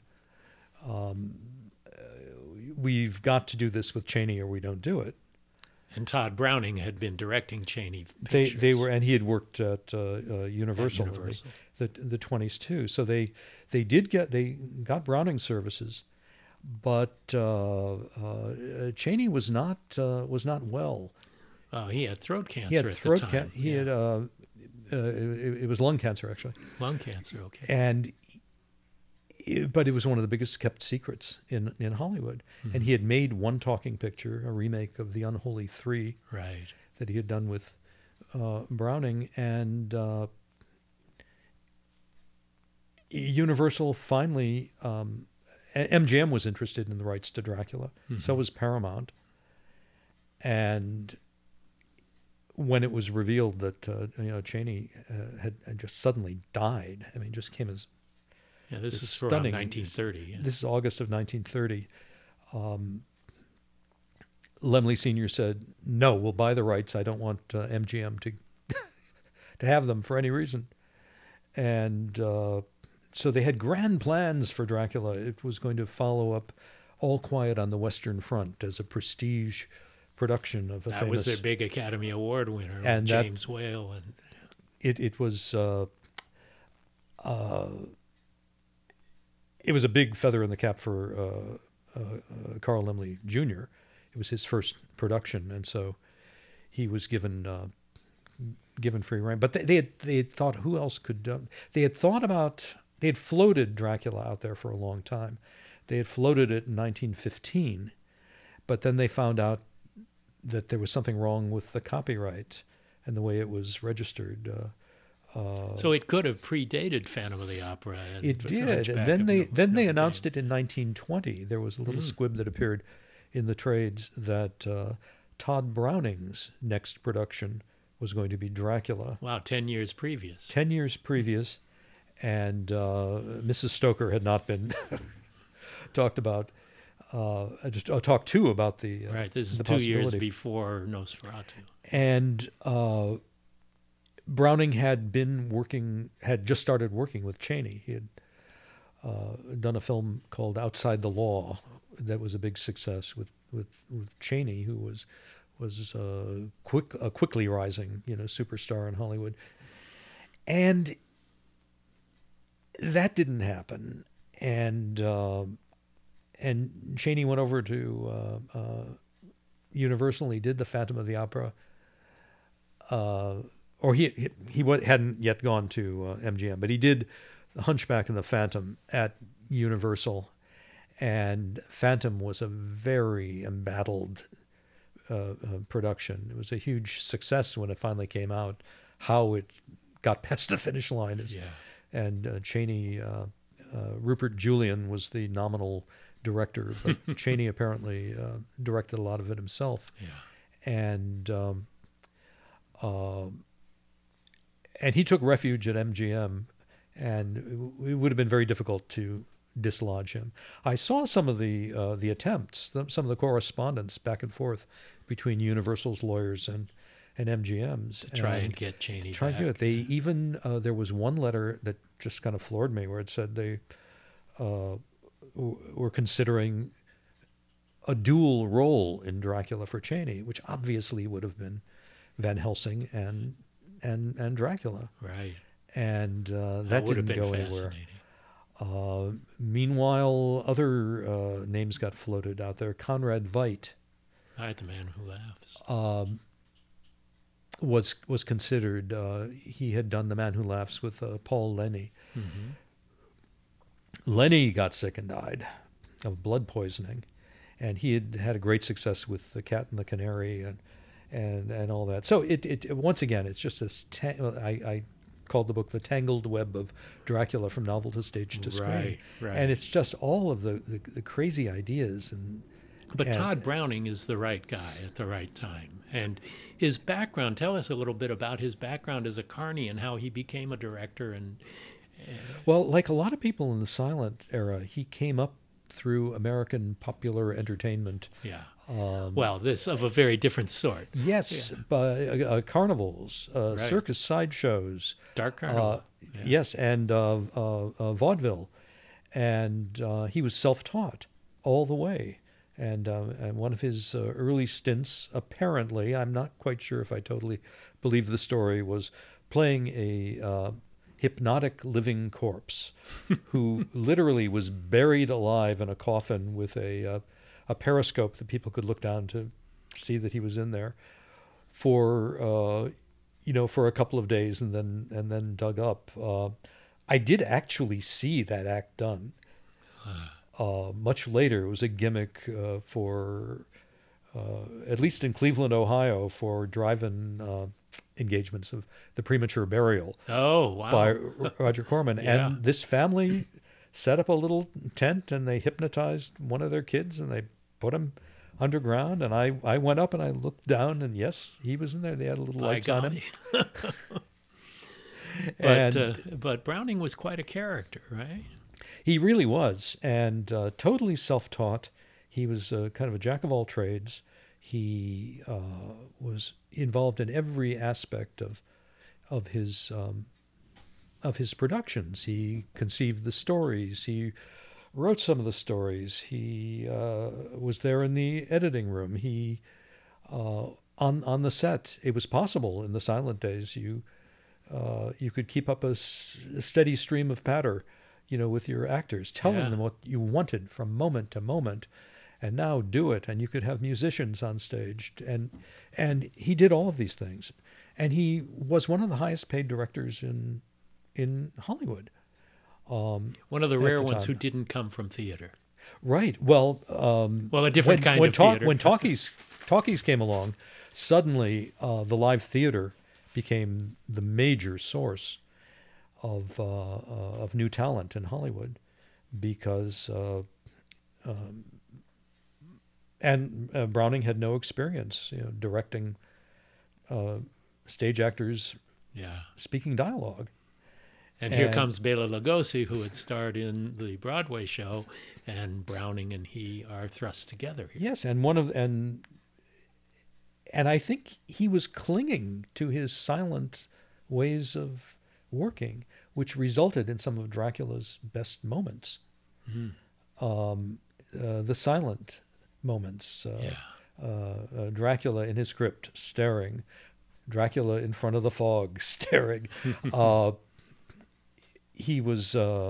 We've got to do this with Chaney, or we don't do it. And Todd Browning had been directing Chaney pictures. They were, and he had worked at Universal, in the 20s too. So they got Browning services, but Chaney was not well. He had throat cancer. He had throat cancer. He had it was lung cancer actually. Lung cancer, okay. And but it was one of the biggest kept secrets in Hollywood. Mm-hmm. And he had made one talking picture, a remake of The Unholy Three, right, that he had done with Browning. And Universal finally, MGM was interested in the rights to Dracula. Mm-hmm. So was Paramount. And when it was revealed that Chaney had just suddenly died, I mean, just came as this is around 1930. Yeah. This is August of 1930. Laemmle Sr. said, "No, we'll buy the rights. I don't want MGM to to have them for any reason." And so they had grand plans for Dracula. It was going to follow up All Quiet on the Western Front as a prestige production of a famous... That was their big Academy Award winner, and James Whale. And it was... It was a big feather in the cap for Carl Laemmle Jr. It was his first production, and so he was given free rein. But they had thought, who else could? They had floated Dracula out there for a long time. They had floated it in 1915, but then they found out that there was something wrong with the copyright and the way it was registered. So it could have predated Phantom of the Opera. It did, and then they announced it in 1920. There was a little squib that appeared in the trades that Todd Browning's next production was going to be Dracula. Wow, 10 years previous. 10 years previous, and Mrs. Stoker had not been talked about. Just talked to about the right. This is the 2 years before Nosferatu, and. Browning had just started working with Chaney. He had done a film called Outside the Law that was a big success with Chaney, who was a quickly rising superstar in Hollywood, and that didn't happen. And Chaney went over to Universal. He did the Phantom of the Opera. or hadn't yet gone to MGM, but he did The Hunchback and the Phantom at Universal, and Phantom was a very embattled production. It was a huge success when it finally came out. How it got past the finish line is, and Chaney, Rupert Julian was the nominal director, but Chaney apparently directed a lot of it himself. And he took refuge at MGM, and it would have been very difficult to dislodge him. I saw some of the attempts, some of the correspondence back and forth between Universal's lawyers and MGM's to try and get Chaney try back. to do it. They even there was one letter that just kind of floored me, where it said they were considering a dual role in Dracula for Chaney, which obviously would have been Van Helsing and Dracula. Right. And that would have didn't been go anywhere. fascinating. Meanwhile, other names got floated out there. Conrad Veidt The Man Who Laughs. was considered. He had done The Man Who Laughs with Paul Lenny. Mm-hmm. Lenny got sick and died of blood poisoning, and he had a great success with The Cat and the Canary and all that. So it once again, it's just this. I called the book "The Tangled Web of Dracula from Novel to Stage to Screen," right. and it's just all of the crazy ideas But Todd Browning is the right guy at the right time. And his background, tell us a little bit about his background as a carny and how he became a director. Well, like a lot of people in the silent era, he came up through American popular entertainment. Yeah. This of a very different sort. Yes, carnivals, circus sideshows. Dark Carnival. Yes, and vaudeville. And he was self-taught all the way. And one of his early stints, apparently, I'm not quite sure if I totally believe the story, was playing a hypnotic living corpse who literally was buried alive in a coffin with a periscope that people could look down to see that he was in there for a couple of days and then dug up. I did actually see that act done. Much later, it was a gimmick for, at least in Cleveland, Ohio, for drive-in engagements of The Premature Burial. Oh, wow. By Roger Corman. Yeah. And this family set up a little tent, and they hypnotized one of their kids, and they put him underground. And I went up and I looked down, and yes, he was in there. They had a little lights on him. But Browning was quite a character, right? He really was, and totally self-taught. He was kind of a jack of all trades. He was involved in every aspect of his productions. He conceived the stories. He wrote some of the stories. He was there in the editing room. He on the set. It was possible in the silent days. You could keep up a steady stream of patter, with your actors, telling them what you wanted from moment to moment, and now do it. And you could have musicians on stage, and he did all of these things, and he was one of the highest paid directors in Hollywood. One of the rare ones who didn't come from theater. Right. Well, a different kind of theater. When talkies came along, suddenly the live theater became the major source of new talent in Hollywood, because Browning had no experience, directing stage actors speaking dialogue. And here comes Bela Lugosi, who had starred in the Broadway show, and Browning and he are thrust together here. Yes, and I think he was clinging to his silent ways of working, which resulted in some of Dracula's best moments. The silent moments. Dracula in his crypt, staring. Dracula in front of the fog, staring. He was.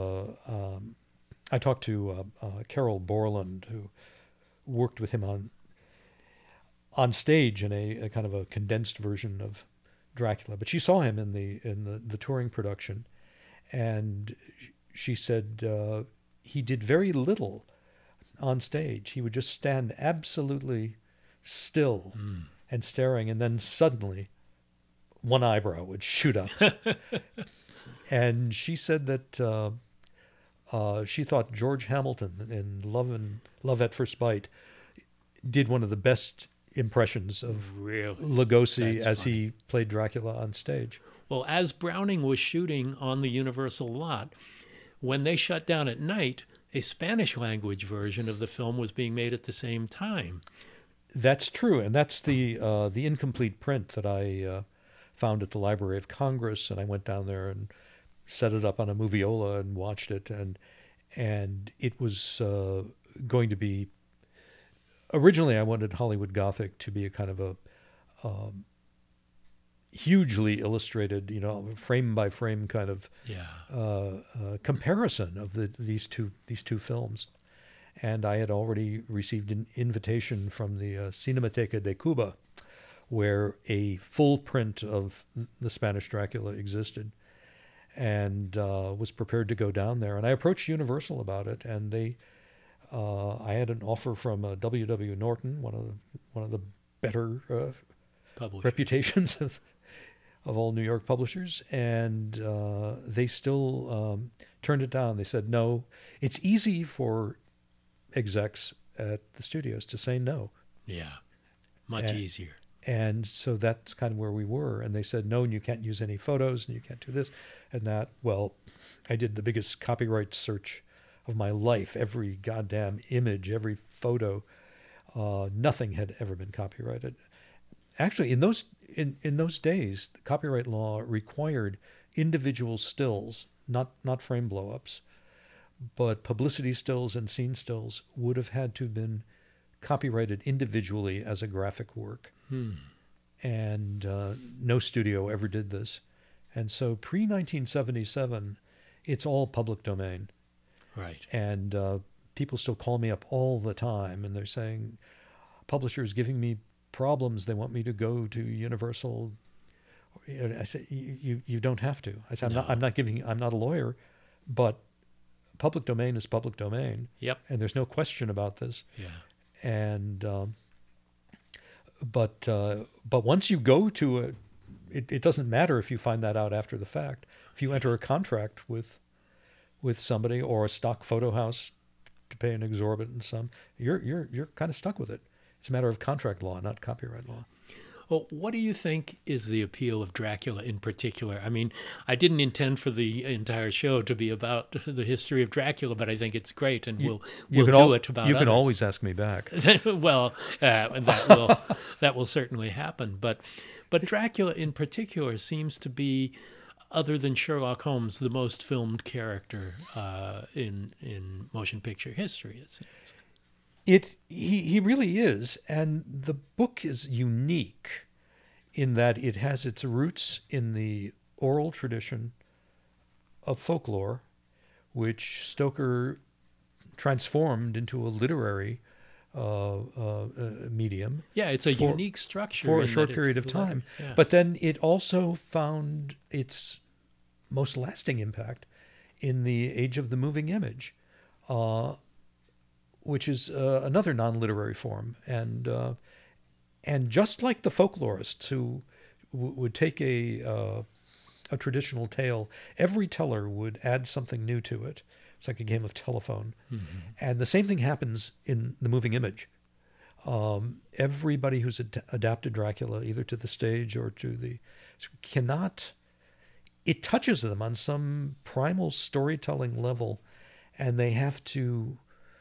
I talked to Carol Borland, who worked with him on stage in a kind of a condensed version of Dracula, but she saw him in the touring production, and she said he did very little on stage. He would just stand absolutely still and staring, and then suddenly one eyebrow would shoot up. And she said that she thought George Hamilton in Love at First Bite did one of the best impressions of Lugosi as he played Dracula on stage. Well, as Browning was shooting on the Universal lot, when they shut down at night, a Spanish language version of the film was being made at the same time. That's true, and that's the incomplete print that I found at the Library of Congress, and I went down there and set it up on a moviola and watched it, and it was going to be. Originally, I wanted Hollywood Gothic to be a kind of a hugely illustrated, frame by frame kind of comparison of these two films. And I had already received an invitation from the Cinemateca de Cuba, where a full print of the Spanish Dracula existed, and was prepared to go down there. And I approached Universal about it, and I had an offer from W.W. Norton, one of the better reputations of all New York publishers, and they still turned it down. They said no. It's easy for execs at the studios to say no. Yeah, much easier. And so that's kind of where we were. And they said, no, and you can't use any photos, and you can't do this and that. Well, I did the biggest copyright search of my life. Every goddamn image, every photo, nothing had ever been copyrighted. Actually, in those days, the copyright law required individual stills, not frame blow-ups, but publicity stills and scene stills would have had to have been copyrighted individually as a graphic work. And no studio ever did this. And so pre-1977, it's all public domain. Right. And people still call me up all the time, and they're saying, publishers giving me problems. They want me to go to Universal. I say, you don't have to. I say, I'm not a lawyer, but public domain is public domain. Yep. And there's no question about this. Yeah. And but once you go to it doesn't matter if you find that out after the fact. If you enter a contract with somebody or a stock photo house to pay an exorbitant sum, you're kind of stuck with it. It's a matter of contract law, not copyright law. Well, what do you think is the appeal of Dracula in particular? I mean, I didn't intend for the entire show to be about the history of Dracula, but I think it's great, and we'll do it about You can others. always ask me back. Well, that will certainly happen. But Dracula in particular seems to be, other than Sherlock Holmes, the most filmed character in motion picture history, it seems. He really is, and the book is unique in that it has its roots in the oral tradition of folklore, which Stoker transformed into a literary medium. Yeah, it's a unique structure for a short period of time. Yeah. But then it also found its most lasting impact in the age of the moving image, which is another non-literary form. And just like the folklorists who would take a traditional tale, every teller would add something new to it. It's like a game of telephone. Mm-hmm. And the same thing happens in the moving image. Everybody who's adapted Dracula, either to the stage or to the... It touches them on some primal storytelling level, and they have to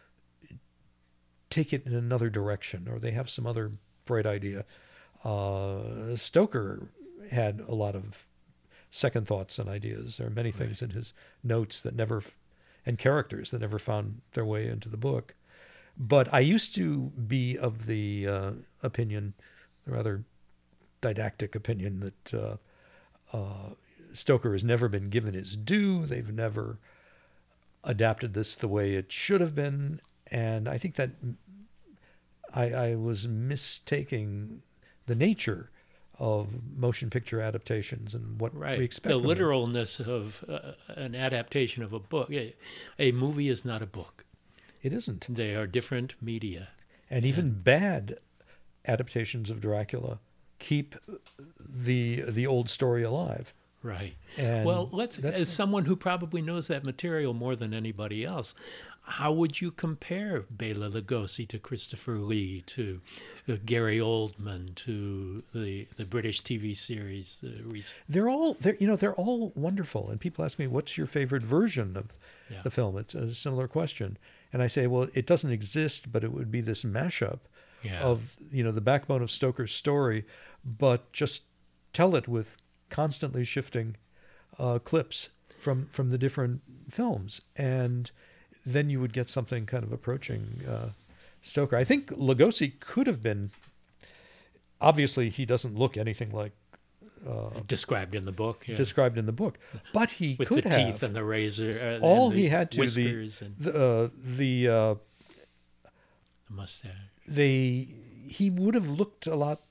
take it in another direction, or they have some other bright idea. Stoker had a lot of second thoughts and ideas. There are many things in his notes that never... and characters that never found their way into the book. But I used to be of the opinion, the rather didactic opinion, that Stoker has never been given his due. They've never adapted this the way it should have been. And I think that I was mistaking the nature of motion picture adaptations and what Right. we expect. The from them. literalness of an adaptation of a book. A movie is not a book. It isn't. They are different media. And even bad adaptations of Dracula keep the old story alive. Right. And Well, that's- as someone who probably knows that material more than anybody else, how would you compare Bela Lugosi to Christopher Lee, to Gary Oldman, to the British TV series? They're all wonderful. And people ask me, what's your favorite version of Yeah. the film? It's a similar question. And I say, well, it doesn't exist, but it would be this mashup Yeah. of, the backbone of Stoker's story, but just tell it with constantly shifting clips from the different films. And then you would get something kind of approaching Stoker. I think Lugosi could have been, obviously he doesn't look anything like described in the book. Yeah. described in the book, but he With could the have. teeth and the razor. All and the he had to whiskers and the the mustache. he would have looked a lot.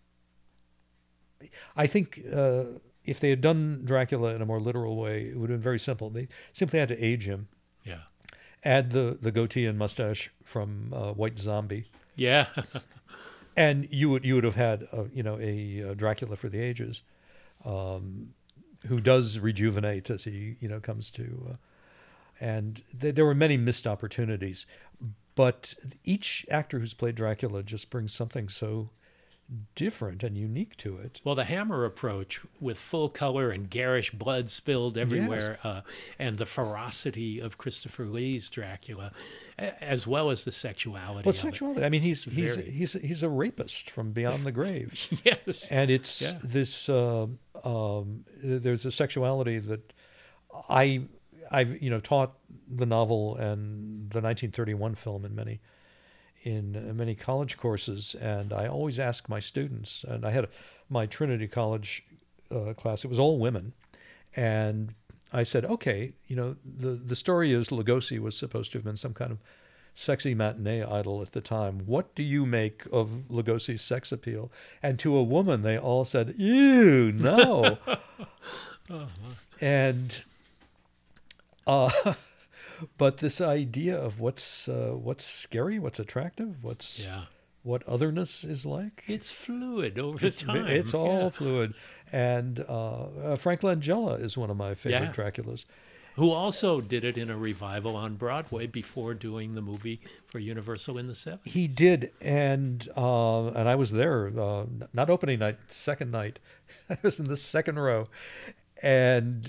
I think if they had done Dracula in a more literal way, it would have been very simple. They simply had to age him, Yeah. add the goatee and mustache from White Zombie, Yeah. and you would have had a Dracula for the ages, who does rejuvenate as he comes to, and there were many missed opportunities, but each actor who's played Dracula just brings something so different and unique to it. Well, the Hammer approach with full color and garish blood spilled everywhere, and the ferocity of Christopher Lee's Dracula, as well as the sexuality. Well, of sexuality. I mean, he's Very. he's a rapist from beyond the grave, It. Yes. and it's Yeah. this. There's a sexuality that I've taught the novel and the 1931 film in many college courses, and I always ask my students. And I had my Trinity College class; it was all women, and I said, okay, the story is Lugosi was supposed to have been some kind of sexy matinee idol at the time. What do you make of Lugosi's sex appeal? And to a woman, they all said, ew, no. And but this idea of what's scary, what's attractive, what otherness is like. It's fluid over time. It's all Yeah. fluid. And Frank Langella is one of my favorite Yeah. Draculas. Who also did it in a revival on Broadway before doing the movie for Universal in the 70s. He did, and I was there, not opening night, second night. I was in the second row, and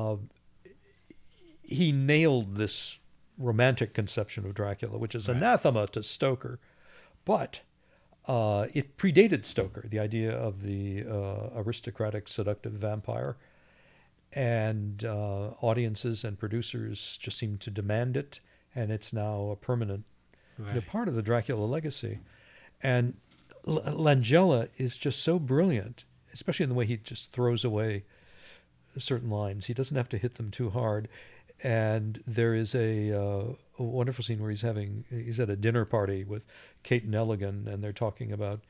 he nailed this romantic conception of Dracula, which is anathema to Stoker. But it predated Stoker, the idea of the aristocratic, seductive vampire. And audiences and producers just seem to demand it, and it's now a permanent part of the Dracula legacy. And Langella is just so brilliant, especially in the way he just throws away certain lines. He doesn't have to hit them too hard. And there is a wonderful scene where he's at a dinner party with Kate Nelligan, and they're talking about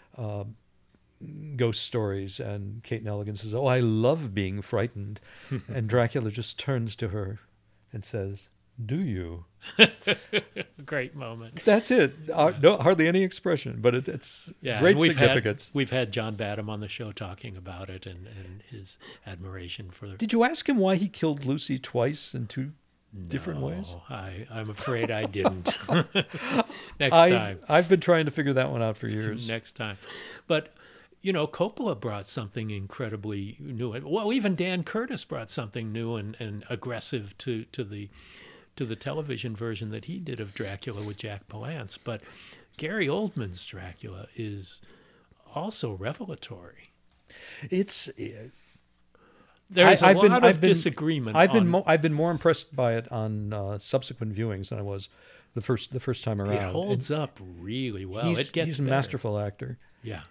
ghost stories, and Kate Nelligan says, "Oh, I love being frightened," and Dracula just turns to her and says, "Do you?" Great moment. That's it. No, hardly any expression, but it's great and significance. We've had John Badham on the show talking about it and his admiration for the. Did you ask him why he killed Lucy twice in two different ways? I'm afraid I didn't. Next time. I've been trying to figure that one out for years. Next time. But, Coppola brought something incredibly new. Well, even Dan Curtis brought something new and aggressive to the television version that he did of Dracula with Jack Palance. But Gary Oldman's Dracula is also revelatory. It's There's a lot of disagreement. I've been more impressed by it on subsequent viewings than I was the first time around. It holds up really well. It gets he's a better. masterful actor. Yeah.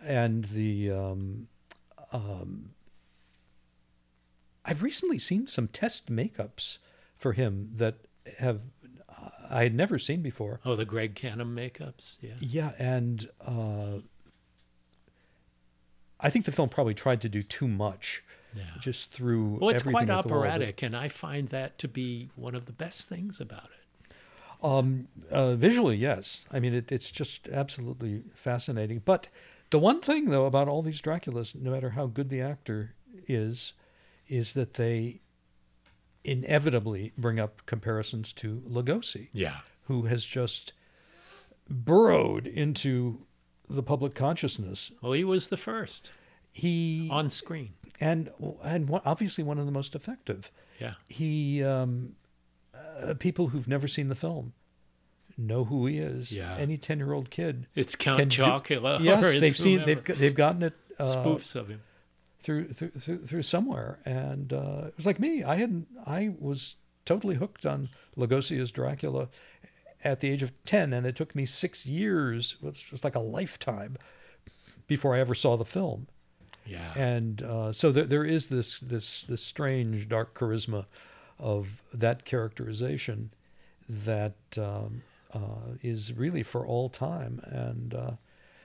I've recently seen some test makeups for him that I had never seen before. Oh, the Greg Canham makeups. Yeah. Yeah, and I think the film probably tried to do too much. Yeah. Just threw Well, it's everything quite at the wall. operatic, and I find that to be one of the best things about it. Visually, yes. I mean, it's just absolutely fascinating. But the one thing, though, about all these Draculas, no matter how good the actor is that they inevitably bring up comparisons to Lugosi, Yeah. who has just burrowed into the public consciousness. Well, he was the first He on screen. and obviously one of the most effective. Yeah. He people who've never seen the film know who he is. Yeah. Any 10-year-old kid. It's Count Chocula. Yes, or they've it's seen. whomever. They've gotten it Spoofs of him. through somewhere, and it was like me. I was totally hooked on Lugosi as Dracula at the age of 10, and it took me 6 years. It was just like a lifetime before I ever saw the film. Yeah. And so there is this strange dark charisma of that characterization that is really for all time. And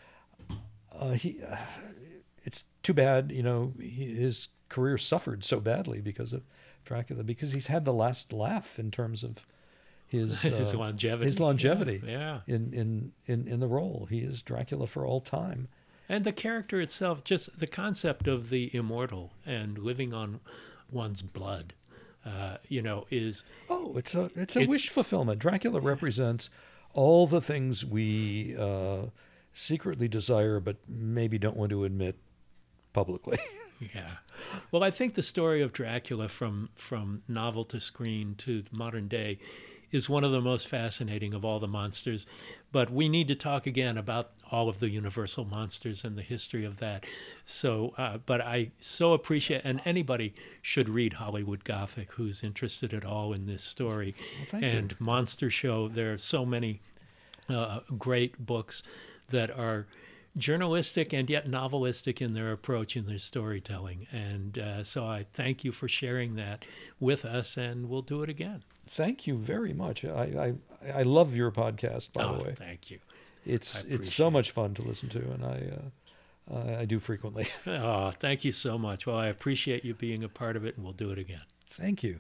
it's too bad, his career suffered so badly because of Dracula, because he's had the last laugh in terms of his longevity. His longevity Yeah. in the role. He is Dracula for all time. And the character itself, just the concept of the immortal and living on one's blood, is... Oh, it's a wish fulfillment. Dracula represents all the things we secretly desire, but maybe don't want to admit publicly. Yeah. Well, I think the story of Dracula from novel to screen to modern day is one of the most fascinating of all the monsters. But we need to talk again about all of the Universal monsters and the history of that. So, but I so appreciate, and anybody should read Hollywood Gothic who's interested at all in this story. Well, thank and you. Monster Show. There are so many great books that are journalistic and yet novelistic in their approach in their storytelling. And so I thank you for sharing that with us, and we'll do it again. Thank you very much. I love your podcast, by the way. Thank you. It's appreciate so much fun to listen to, and I do frequently. Oh, thank you so much. Well, I appreciate you being a part of it, and we'll do it again. Thank you.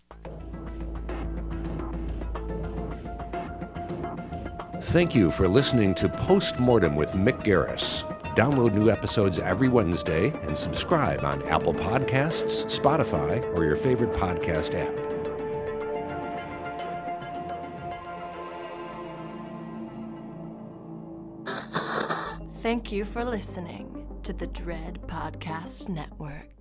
Thank you for listening to Postmortem with Mick Garris. Download new episodes every Wednesday and subscribe on Apple Podcasts, Spotify, or your favorite podcast app. Thank you for listening to the Dread Podcast Network.